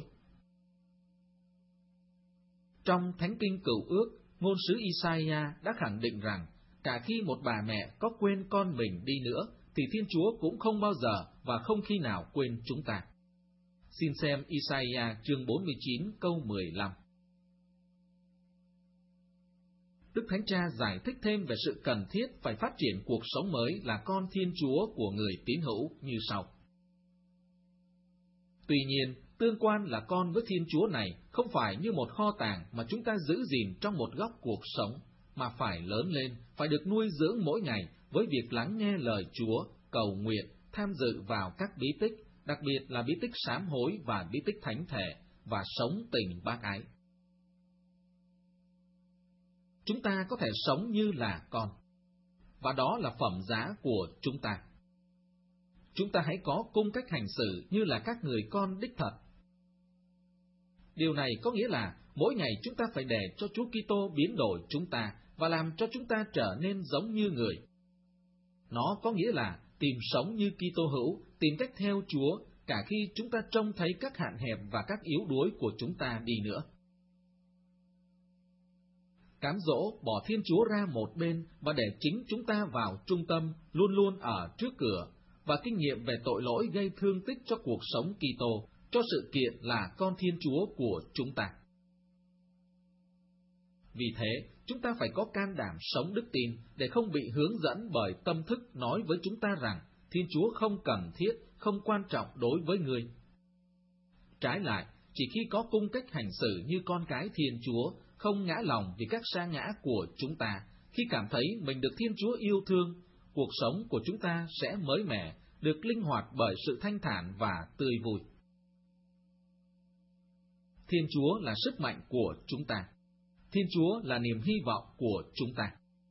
Trong Thánh Kinh Cựu Ước, ngôn sứ Isaiah đã khẳng định rằng, cả khi một bà mẹ có quên con mình đi nữa, thì Thiên Chúa cũng không bao giờ và không khi nào quên chúng ta. Xin xem Isaiah chương bốn mươi chín câu mười lăm. Đức Thánh Cha giải thích thêm về sự cần thiết phải phát triển cuộc sống mới là con Thiên Chúa của người tín hữu như sau. Tuy nhiên, tương quan là con với Thiên Chúa này không phải như một kho tàng mà chúng ta giữ gìn trong một góc cuộc sống, mà phải lớn lên, phải được nuôi dưỡng mỗi ngày với việc lắng nghe lời Chúa, cầu nguyện, tham dự vào các bí tích, đặc biệt là bí tích sám hối và bí tích thánh thể, và sống tình bác ái. Chúng ta có thể sống như là con, và đó là phẩm giá của chúng ta. Chúng ta hãy có cung cách hành xử như là các người con đích thật. Điều này có nghĩa là mỗi ngày chúng ta phải để cho Chúa Kitô biến đổi chúng ta và làm cho chúng ta trở nên giống như người. Nó có nghĩa là tìm sống như Kitô hữu, tìm cách theo Chúa, cả khi chúng ta trông thấy các hạn hẹp và các yếu đuối của chúng ta đi nữa. Cám dỗ bỏ Thiên Chúa ra một bên và để chính chúng ta vào trung tâm, luôn luôn ở trước cửa, và kinh nghiệm về tội lỗi gây thương tích cho cuộc sống Kitô, cho sự kiện là con Thiên Chúa của chúng ta. Vì thế, chúng ta phải có can đảm sống đức tin để không bị hướng dẫn bởi tâm thức nói với chúng ta rằng Thiên Chúa không cần thiết, không quan trọng đối với người. Trái lại, chỉ khi có cung cách hành xử như con cái Thiên Chúa, không ngã lòng vì các sa ngã của chúng ta, khi cảm thấy mình được Thiên Chúa yêu thương, cuộc sống của chúng ta sẽ mới mẻ, được linh hoạt bởi sự thanh thản và tươi vui. Thiên Chúa là sức mạnh của chúng ta. Thiên Chúa là niềm hy vọng của chúng ta.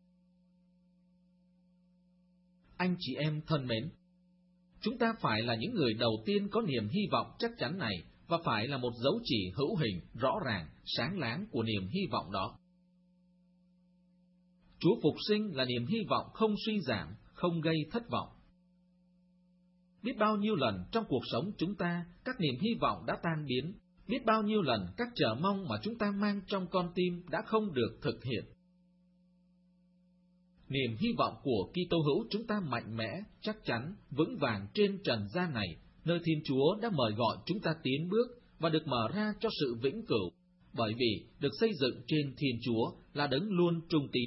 Anh chị em thân mến, chúng ta phải là những người đầu tiên có niềm hy vọng chắc chắn này và phải là một dấu chỉ hữu hình, rõ ràng, sáng láng của niềm hy vọng đó. Chúa phục sinh là niềm hy vọng không suy giảm, không gây thất vọng. Biết bao nhiêu lần trong cuộc sống chúng ta, các niềm hy vọng đã tan biến, biết bao nhiêu lần các chờ mong mà chúng ta mang trong con tim đã không được thực hiện. Niềm hy vọng của Kitô hữu chúng ta mạnh mẽ, chắc chắn, vững vàng trên trần gian này, nơi Thiên Chúa đã mời gọi chúng ta tiến bước và được mở ra cho sự vĩnh cửu, bởi vì được xây dựng trên Thiên Chúa là đấng luôn trung tín.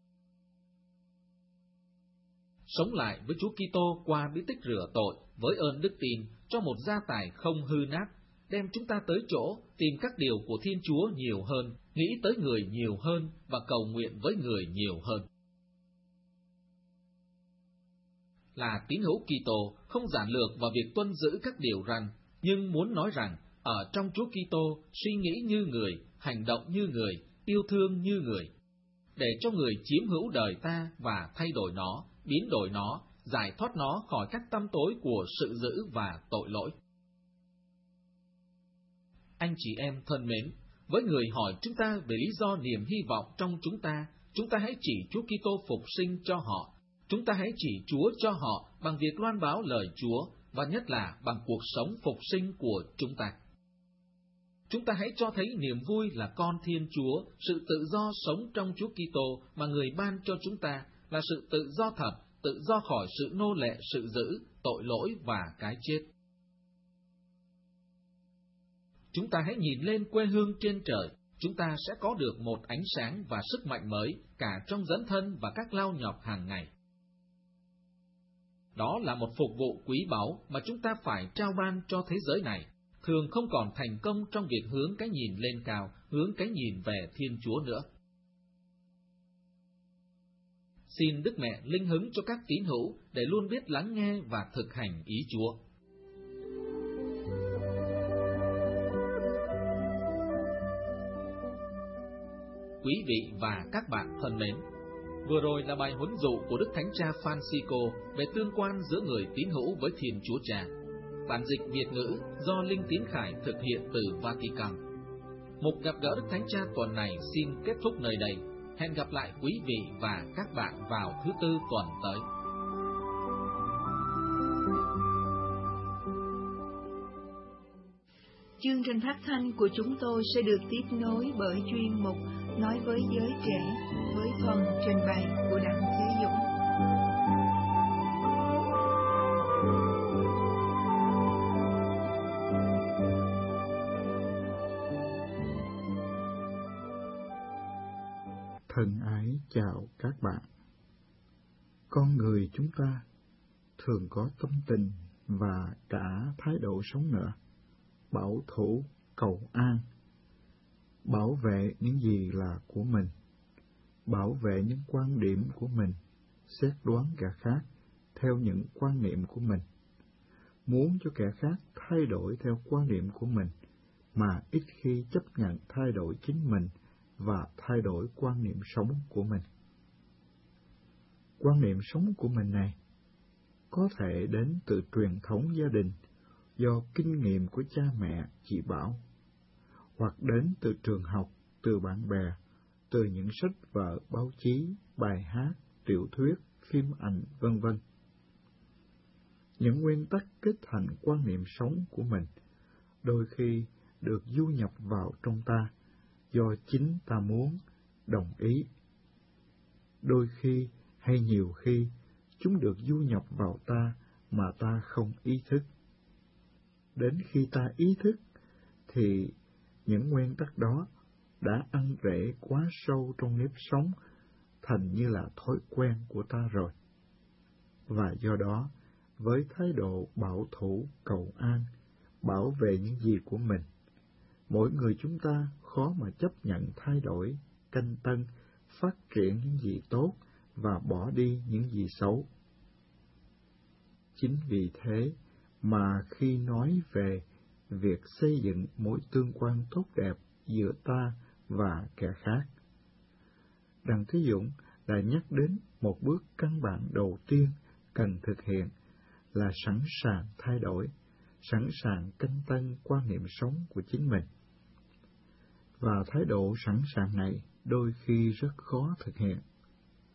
Sống lại với Chúa Kitô qua bí tích rửa tội với ơn đức tin cho một gia tài không hư nát, đem chúng ta tới chỗ tìm các điều của Thiên Chúa nhiều hơn, nghĩ tới người nhiều hơn và cầu nguyện với người nhiều hơn. Là tín hữu Kitô không giản lược vào việc tuân giữ các điều răn, nhưng muốn nói rằng ở trong Chúa Kitô suy nghĩ như người, hành động như người, yêu thương như người, để cho người chiếm hữu đời ta và thay đổi nó, biến đổi nó, giải thoát nó khỏi các tăm tối của sự dữ và tội lỗi. Anh chị em thân mến, với người hỏi chúng ta về lý do niềm hy vọng trong chúng ta, chúng ta hãy chỉ Chúa Kitô phục sinh cho họ. Chúng ta hãy chỉ Chúa cho họ bằng việc loan báo lời Chúa, và nhất là bằng cuộc sống phục sinh của chúng ta. Chúng ta hãy cho thấy niềm vui là con Thiên Chúa, sự tự do sống trong Chúa Kitô mà người ban cho chúng ta là sự tự do thật, tự do khỏi sự nô lệ, sự dữ, tội lỗi và cái chết. Chúng ta hãy nhìn lên quê hương trên trời, chúng ta sẽ có được một ánh sáng và sức mạnh mới cả trong dấn thân và các lao nhọc hàng ngày. Đó là một phục vụ quý báu mà chúng ta phải trao ban cho thế giới này, thường không còn thành công trong việc hướng cái nhìn lên cao, hướng cái nhìn về Thiên Chúa nữa. Xin Đức Mẹ linh hứng cho các tín hữu để luôn biết lắng nghe và thực hành ý Chúa. Quý vị và các bạn thân mến, vừa rồi là bài huấn dụ của Đức Thánh Cha Francisco về tương quan giữa người tín hữu với Thiên Chúa Cha. Bản dịch Việt ngữ do Linh Tiến Khải thực hiện từ Vatican. Mục gặp gỡ Đức Thánh Cha tuần này xin kết thúc nơi đây. Hẹn gặp lại quý vị và các bạn vào thứ Tư tuần tới. Chương trình phát thanh của chúng tôi sẽ được tiếp nối bởi chuyên mục Nói với giới trẻ với phần trình bày của Đặng Thế Dũng. Thân ái chào các bạn. Con người chúng ta thường có tâm tình và cả thái độ sống nữa, bảo thủ, cầu an, bảo vệ những gì là của mình, bảo vệ những quan điểm của mình, xét đoán kẻ khác theo những quan niệm của mình, muốn cho kẻ khác thay đổi theo quan điểm của mình, mà ít khi chấp nhận thay đổi chính mình và thay đổi quan niệm sống của mình. Quan niệm sống của mình này có thể đến từ truyền thống gia đình, do kinh nghiệm của cha mẹ chỉ bảo, hoặc đến từ trường học, từ bạn bè, từ những sách vở, báo chí, bài hát, tiểu thuyết, phim ảnh, vân vân. Những nguyên tắc kết thành quan niệm sống của mình đôi khi được du nhập vào trong ta do chính ta muốn, đồng ý. Đôi khi hay nhiều khi chúng được du nhập vào ta mà ta không ý thức. Đến khi ta ý thức thì những nguyên tắc đó đã ăn rễ quá sâu trong nếp sống, thành như là thói quen của ta rồi. Và do đó, với thái độ bảo thủ, cầu an, bảo vệ những gì của mình, mỗi người chúng ta khó mà chấp nhận thay đổi, canh tân, phát triển những gì tốt và bỏ đi những gì xấu. Chính vì thế mà khi nói về việc xây dựng mối tương quan tốt đẹp giữa ta và kẻ khác, Đặng Thế Dũng đã nhắc đến một bước căn bản đầu tiên cần thực hiện là sẵn sàng thay đổi, sẵn sàng canh tân quan niệm sống của chính mình. Và thái độ sẵn sàng này đôi khi rất khó thực hiện.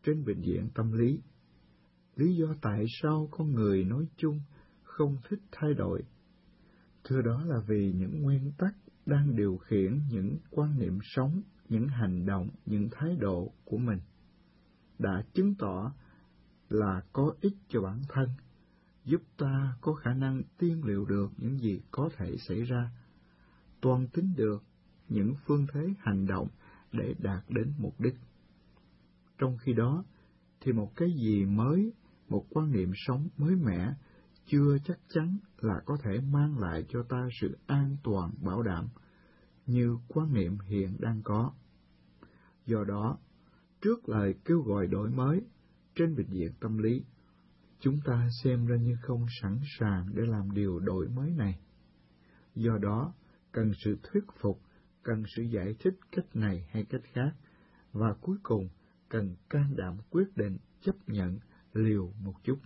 trên bệnh viện tâm lý. Lý do tại sao con người nói chung không thích thay đổi? Thưa, đó là vì những nguyên tắc đang điều khiển những quan niệm sống, những hành động, những thái độ của mình đã chứng tỏ là có ích cho bản thân, giúp ta có khả năng tiên liệu được những gì có thể xảy ra, toan tính được những phương thế hành động để đạt đến mục đích. Trong khi đó, thì một cái gì mới, một quan niệm sống mới mẻ, chưa chắc chắn là có thể mang lại cho ta sự an toàn bảo đảm như quan niệm hiện đang có. Do đó, trước lời kêu gọi đổi mới trên bệnh viện tâm lý, chúng ta xem ra như không sẵn sàng để làm điều đổi mới này. Do đó, cần sự thuyết phục, cần sự giải thích cách này hay cách khác, và cuối cùng cần can đảm quyết định chấp nhận liều một chút.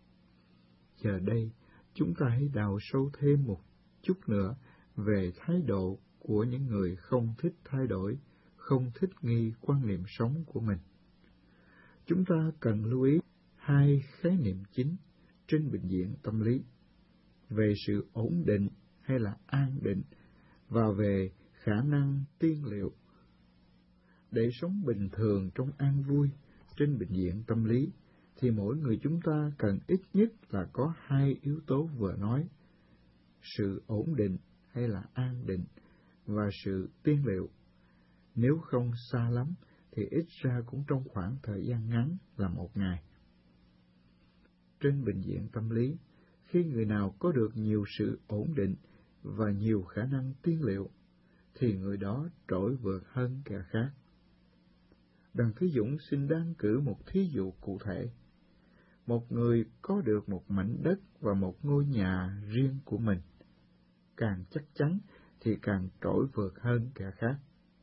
Giờ đây, chúng ta hãy đào sâu thêm một chút nữa về thái độ của những người không thích thay đổi, không thích nghi quan niệm sống của mình. Chúng ta cần lưu ý hai khái niệm chính trên bệnh viện tâm lý, về sự ổn định hay là an định, và về khả năng tiên liệu. Để sống bình thường trong an vui trên bệnh viện tâm lý, thì mỗi người chúng ta cần ít nhất là có hai yếu tố vừa nói, sự ổn định hay là an định và sự tiên liệu. Nếu không xa lắm, thì ít ra cũng trong khoảng thời gian ngắn là một ngày. Trên bệnh viện tâm lý, khi người nào có được nhiều sự ổn định và nhiều khả năng tiên liệu, thì người đó trội vượt hơn kẻ khác. Đặng Thế Dũng xin đăng cử một thí dụ cụ thể. Một người có được một mảnh đất và một ngôi nhà riêng của mình, càng chắc chắn thì càng trỗi vượt hơn kẻ khác,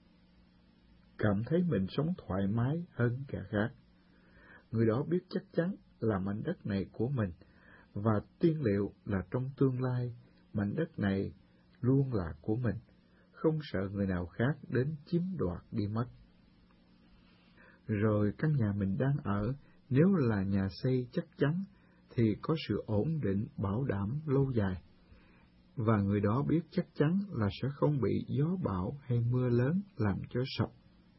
cảm thấy mình sống thoải mái hơn kẻ khác. Người đó biết chắc chắn là mảnh đất này của mình, và tiên liệu là trong tương lai mảnh đất này luôn là của mình, không sợ người nào khác đến chiếm đoạt đi mất. Rồi căn nhà mình đang ở, nếu là nhà xây chắc chắn, thì có sự ổn định bảo đảm lâu dài, và người đó biết chắc chắn là sẽ không bị gió bão hay mưa lớn làm cho sập.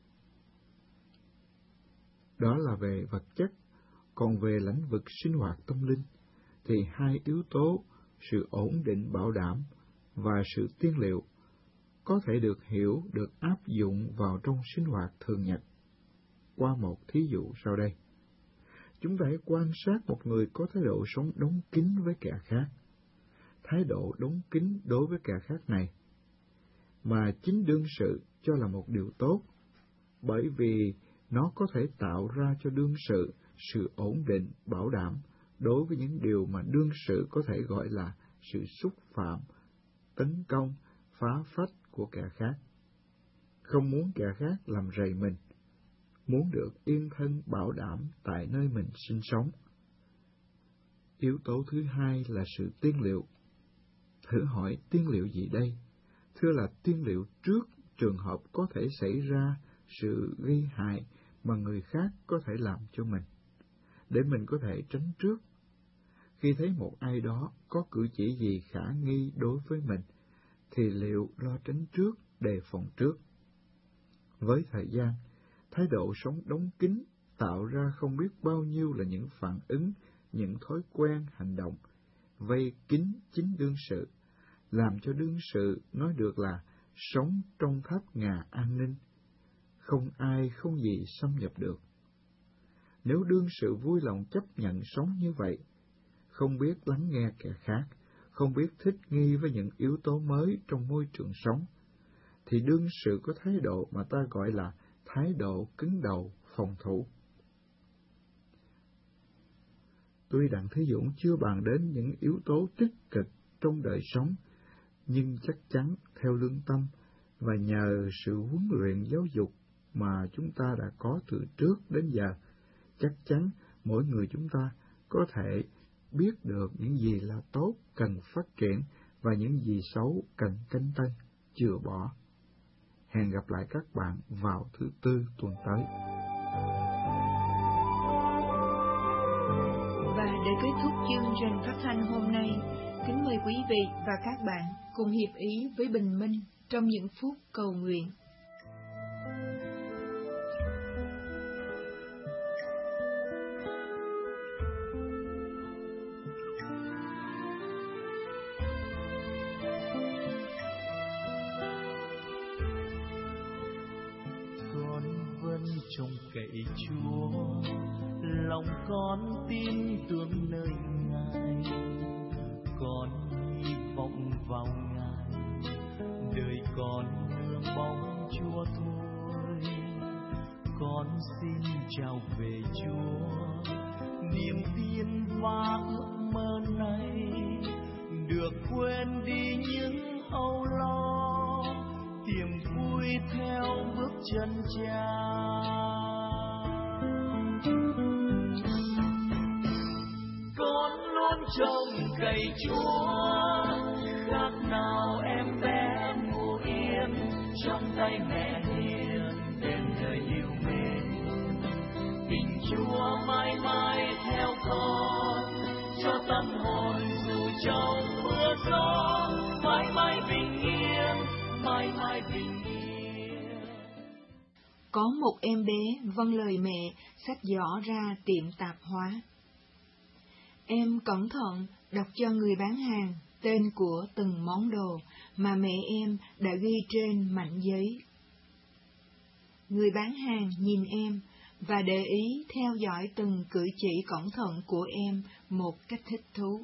Đó là về vật chất. Còn về lĩnh vực sinh hoạt tâm linh, thì hai yếu tố, sự ổn định bảo đảm và sự tiên liệu, có thể được hiểu, được áp dụng vào trong sinh hoạt thường nhật qua một thí dụ sau đây. Chúng ta hãy quan sát một người có thái độ sống đóng kín với kẻ khác. Thái độ đóng kín đối với kẻ khác này, mà chính đương sự cho là một điều tốt, bởi vì nó có thể tạo ra cho đương sự sự ổn định, bảo đảm đối với những điều mà đương sự có thể gọi là sự xúc phạm, tấn công, phá phách của kẻ khác. Không muốn kẻ khác làm rầy mình, muốn được yên thân bảo đảm tại nơi mình sinh sống. Yếu tố thứ hai là sự tiên liệu. Thử hỏi tiên liệu gì đây? Thưa là tiên liệu trước trường hợp có thể xảy ra sự gây hại mà người khác có thể làm cho mình, để mình có thể tránh trước. Khi thấy một ai đó có cử chỉ gì khả nghi đối với mình, thì liệu lo tránh trước, đề phòng trước. Với thời gian, thái độ sống đóng kín tạo ra không biết bao nhiêu là những phản ứng, những thói quen hành động, vây kín chính đương sự, làm cho đương sự nói được là sống trong tháp ngà an ninh, không ai không gì xâm nhập được. Nếu đương sự vui lòng chấp nhận sống như vậy, không biết lắng nghe kẻ khác, không biết thích nghi với những yếu tố mới trong môi trường sống, thì đương sự có thái độ mà ta gọi là thái độ cứng đầu, phòng thủ. Tuy Đặng Thế Dũng chưa bàn đến những yếu tố tích cực trong đời sống, nhưng chắc chắn theo lương tâm và nhờ sự huấn luyện giáo dục mà chúng ta đã có từ trước đến giờ, chắc chắn mỗi người chúng ta có thể biết được những gì là tốt cần phát triển và những gì xấu cần canh tân, chừa bỏ. Hẹn gặp lại các bạn vào thứ Tư tuần tới. để kết thúc chương trình phát thanh hôm nay, kính mời quý vị và các bạn cùng hiệp ý với Bình Minh trong những phút cầu nguyện. Trông cậy Chúa, lòng con tin tưởng nơi Ngài, con hy vọng vào Ngài, đời con nương bóng Chúa thôi. Con xin trao về Chúa niềm tin và ước mơ này, được quên đi những âu lo, tìm vui theo bước chân Cha. Con luôn trông cậy Chúa, khác nào em bé ngủ yên trong tay mẹ hiền đến đời yêu mến. Tình Chúa mãi mãi theo con, cho tâm hồn dù trong mưa gió, mãi mãi bình yên, mãi mãi bình yên. Có một em bé vâng lời mẹ xách giỏ ra tiệm tạp hóa. Em cẩn thận đọc cho người bán hàng tên của từng món đồ mà mẹ em đã ghi trên mảnh giấy. Người bán hàng nhìn em và để ý theo dõi từng cử chỉ cẩn thận của em một cách thích thú.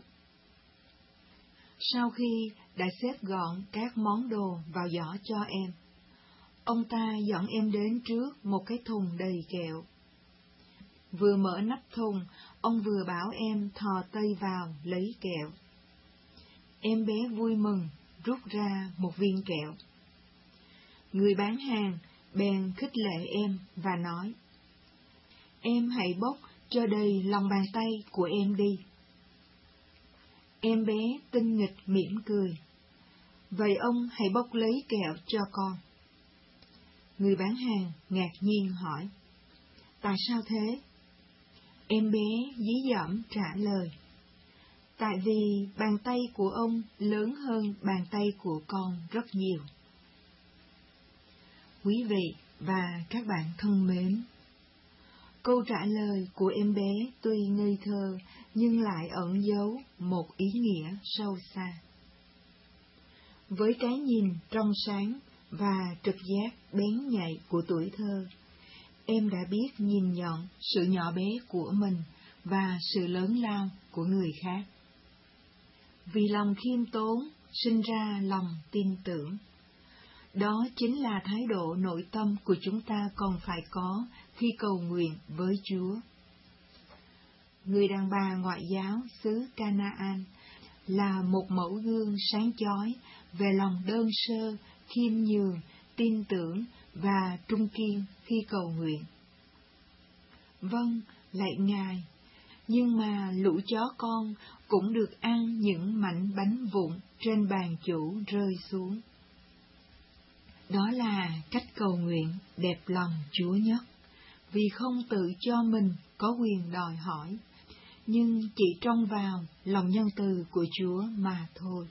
Sau khi đã xếp gọn các món đồ vào giỏ cho em, ông ta dẫn em đến trước một cái thùng đầy kẹo. Vừa mở nắp thùng, ông vừa bảo em thò tay vào lấy kẹo. Em bé vui mừng rút ra một viên kẹo. Người bán hàng bèn khích lệ em và nói: "Em hãy bóc cho đầy lòng bàn tay của em đi." Em bé tinh nghịch mỉm cười: "Vậy ông hãy bóc lấy kẹo cho con." Người bán hàng ngạc nhiên hỏi: "Tại sao thế?" Em bé dí dỏm trả lời: "Tại vì bàn tay của ông lớn hơn bàn tay của con rất nhiều." Quý vị và các bạn thân mến, câu trả lời của em bé tuy ngây thơ nhưng lại ẩn giấu một ý nghĩa sâu xa. Với cái nhìn trong sáng và trực giác bén nhạy của tuổi thơ, em đã biết nhìn nhận sự nhỏ bé của mình và sự lớn lao của người khác. Vì lòng khiêm tốn sinh ra lòng tin tưởng. Đó chính là thái độ nội tâm của chúng ta còn phải có khi cầu nguyện với Chúa. Người đàn bà ngoại giáo xứ Canaan là một mẫu gương sáng chói về lòng đơn sơ, khiêm nhường, tin tưởng và trung kiên khi cầu nguyện. Vâng, lạy Ngài, nhưng mà lũ chó con cũng được ăn những mảnh bánh vụn trên bàn chủ rơi xuống. Đó là cách cầu nguyện đẹp lòng Chúa nhất, vì không tự cho mình có quyền đòi hỏi, nhưng chỉ trông vào lòng nhân từ của Chúa mà thôi.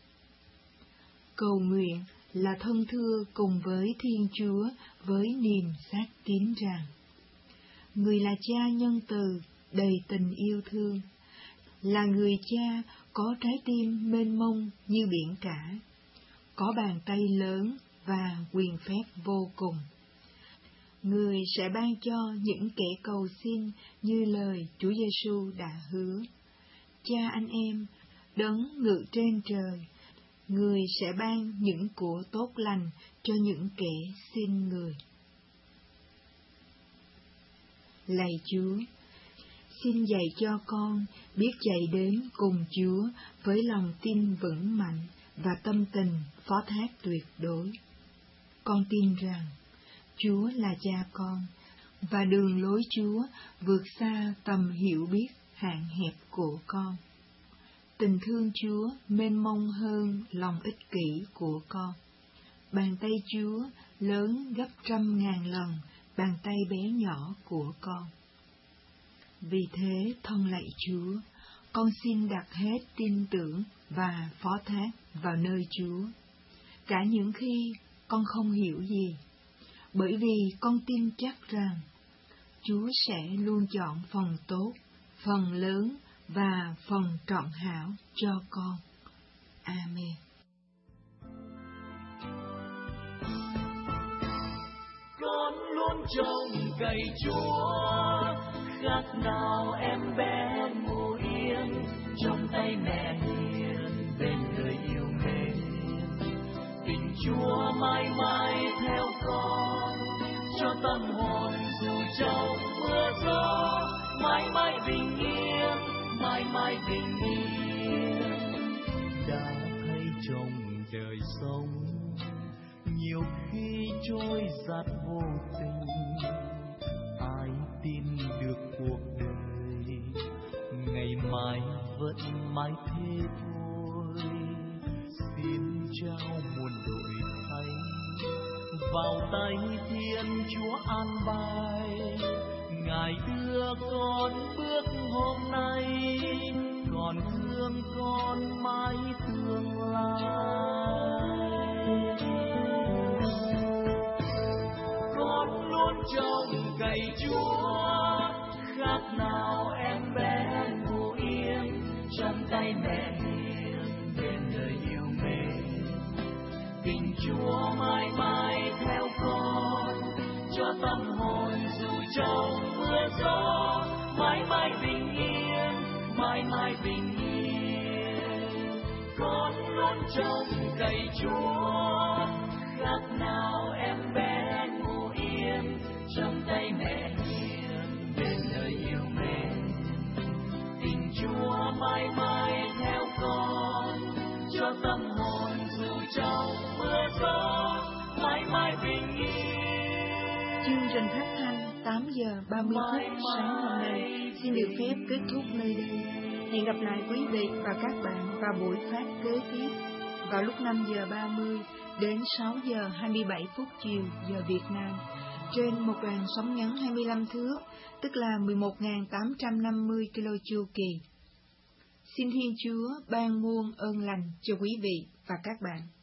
Cầu nguyện là thân thưa cùng với Thiên Chúa với niềm xác tín rằng Người là Cha nhân từ, đầy tình yêu thương, là người Cha có trái tim mênh mông như biển cả, có bàn tay lớn và quyền phép vô cùng. Người sẽ ban cho những kẻ cầu xin như lời Chúa Giêsu đã hứa. Cha anh em, đấng ngự trên trời, Người sẽ ban những của tốt lành cho những kẻ xin Người. Lạy Chúa, xin dạy cho con biết chạy đến cùng Chúa với lòng tin vững mạnh và tâm tình phó thác tuyệt đối. Con tin rằng Chúa là Cha con, và đường lối Chúa vượt xa tầm hiểu biết hạn hẹp của con. Tình thương Chúa mênh mông hơn lòng ích kỷ của con. Bàn tay Chúa lớn gấp trăm ngàn lần bàn tay bé nhỏ của con. Vì thế thân lạy Chúa, con xin đặt hết tin tưởng và phó thác vào nơi Chúa, cả những khi con không hiểu gì, bởi vì con tin chắc rằng Chúa sẽ luôn chọn phần tốt, phần lớn và phần trọn hảo cho con. Amen. Con luôn trông cậy Chúa, khác nào em bé ngủ yên trong tay mẹ hiền bên người yêu mến. Tình Chúa mãi mãi theo con, cho tâm hồn dù trong mưa gió, mãi mãi bình yên, mãi mãi bình yên. Đã thấy trong đời sống nhiều khi trôi giạt vô tình, ai tin được cuộc đời ngày mai vẫn mãi thế thôi. Xin trao muôn đổi thay vào tay Thiên Chúa an bài, Ngài đưa con bước hôm nay, còn thương con mãi tương lai. Con luôn trông cậy Chúa, khác nào em bé ngủ yên trong tay mẹ hiền bên đời yêu mến. Tình Chúa mãi mãi theo con, cho tâm hồn dù trong mưa gió, mãi mãi bình yên, mãi mãi bình yên. Con luôn trông cậy Chúa, khác nào em bé ngủ yên trong tay mẹ hiền bên đời yêu mến. Tình Chúa mãi mãi theo con, cho tâm hồn dù trong mưa gió, mãi mãi bình yên. Chương trình phát thanh tám giờ ba mươi phút sáng hôm nay xin được phép kết thúc nơi đây. Hẹn gặp lại quý vị và các bạn vào buổi phát kế tiếp vào lúc năm giờ ba mươi đến sáu giờ hai mươi bảy phút chiều giờ Việt Nam trên một làn sóng ngắn hai mươi lăm thước, tức là mười một nghìn tám trăm năm mươi ki lô chu kỳ. Xin Thiên Chúa ban muôn ơn lành cho quý vị và các bạn.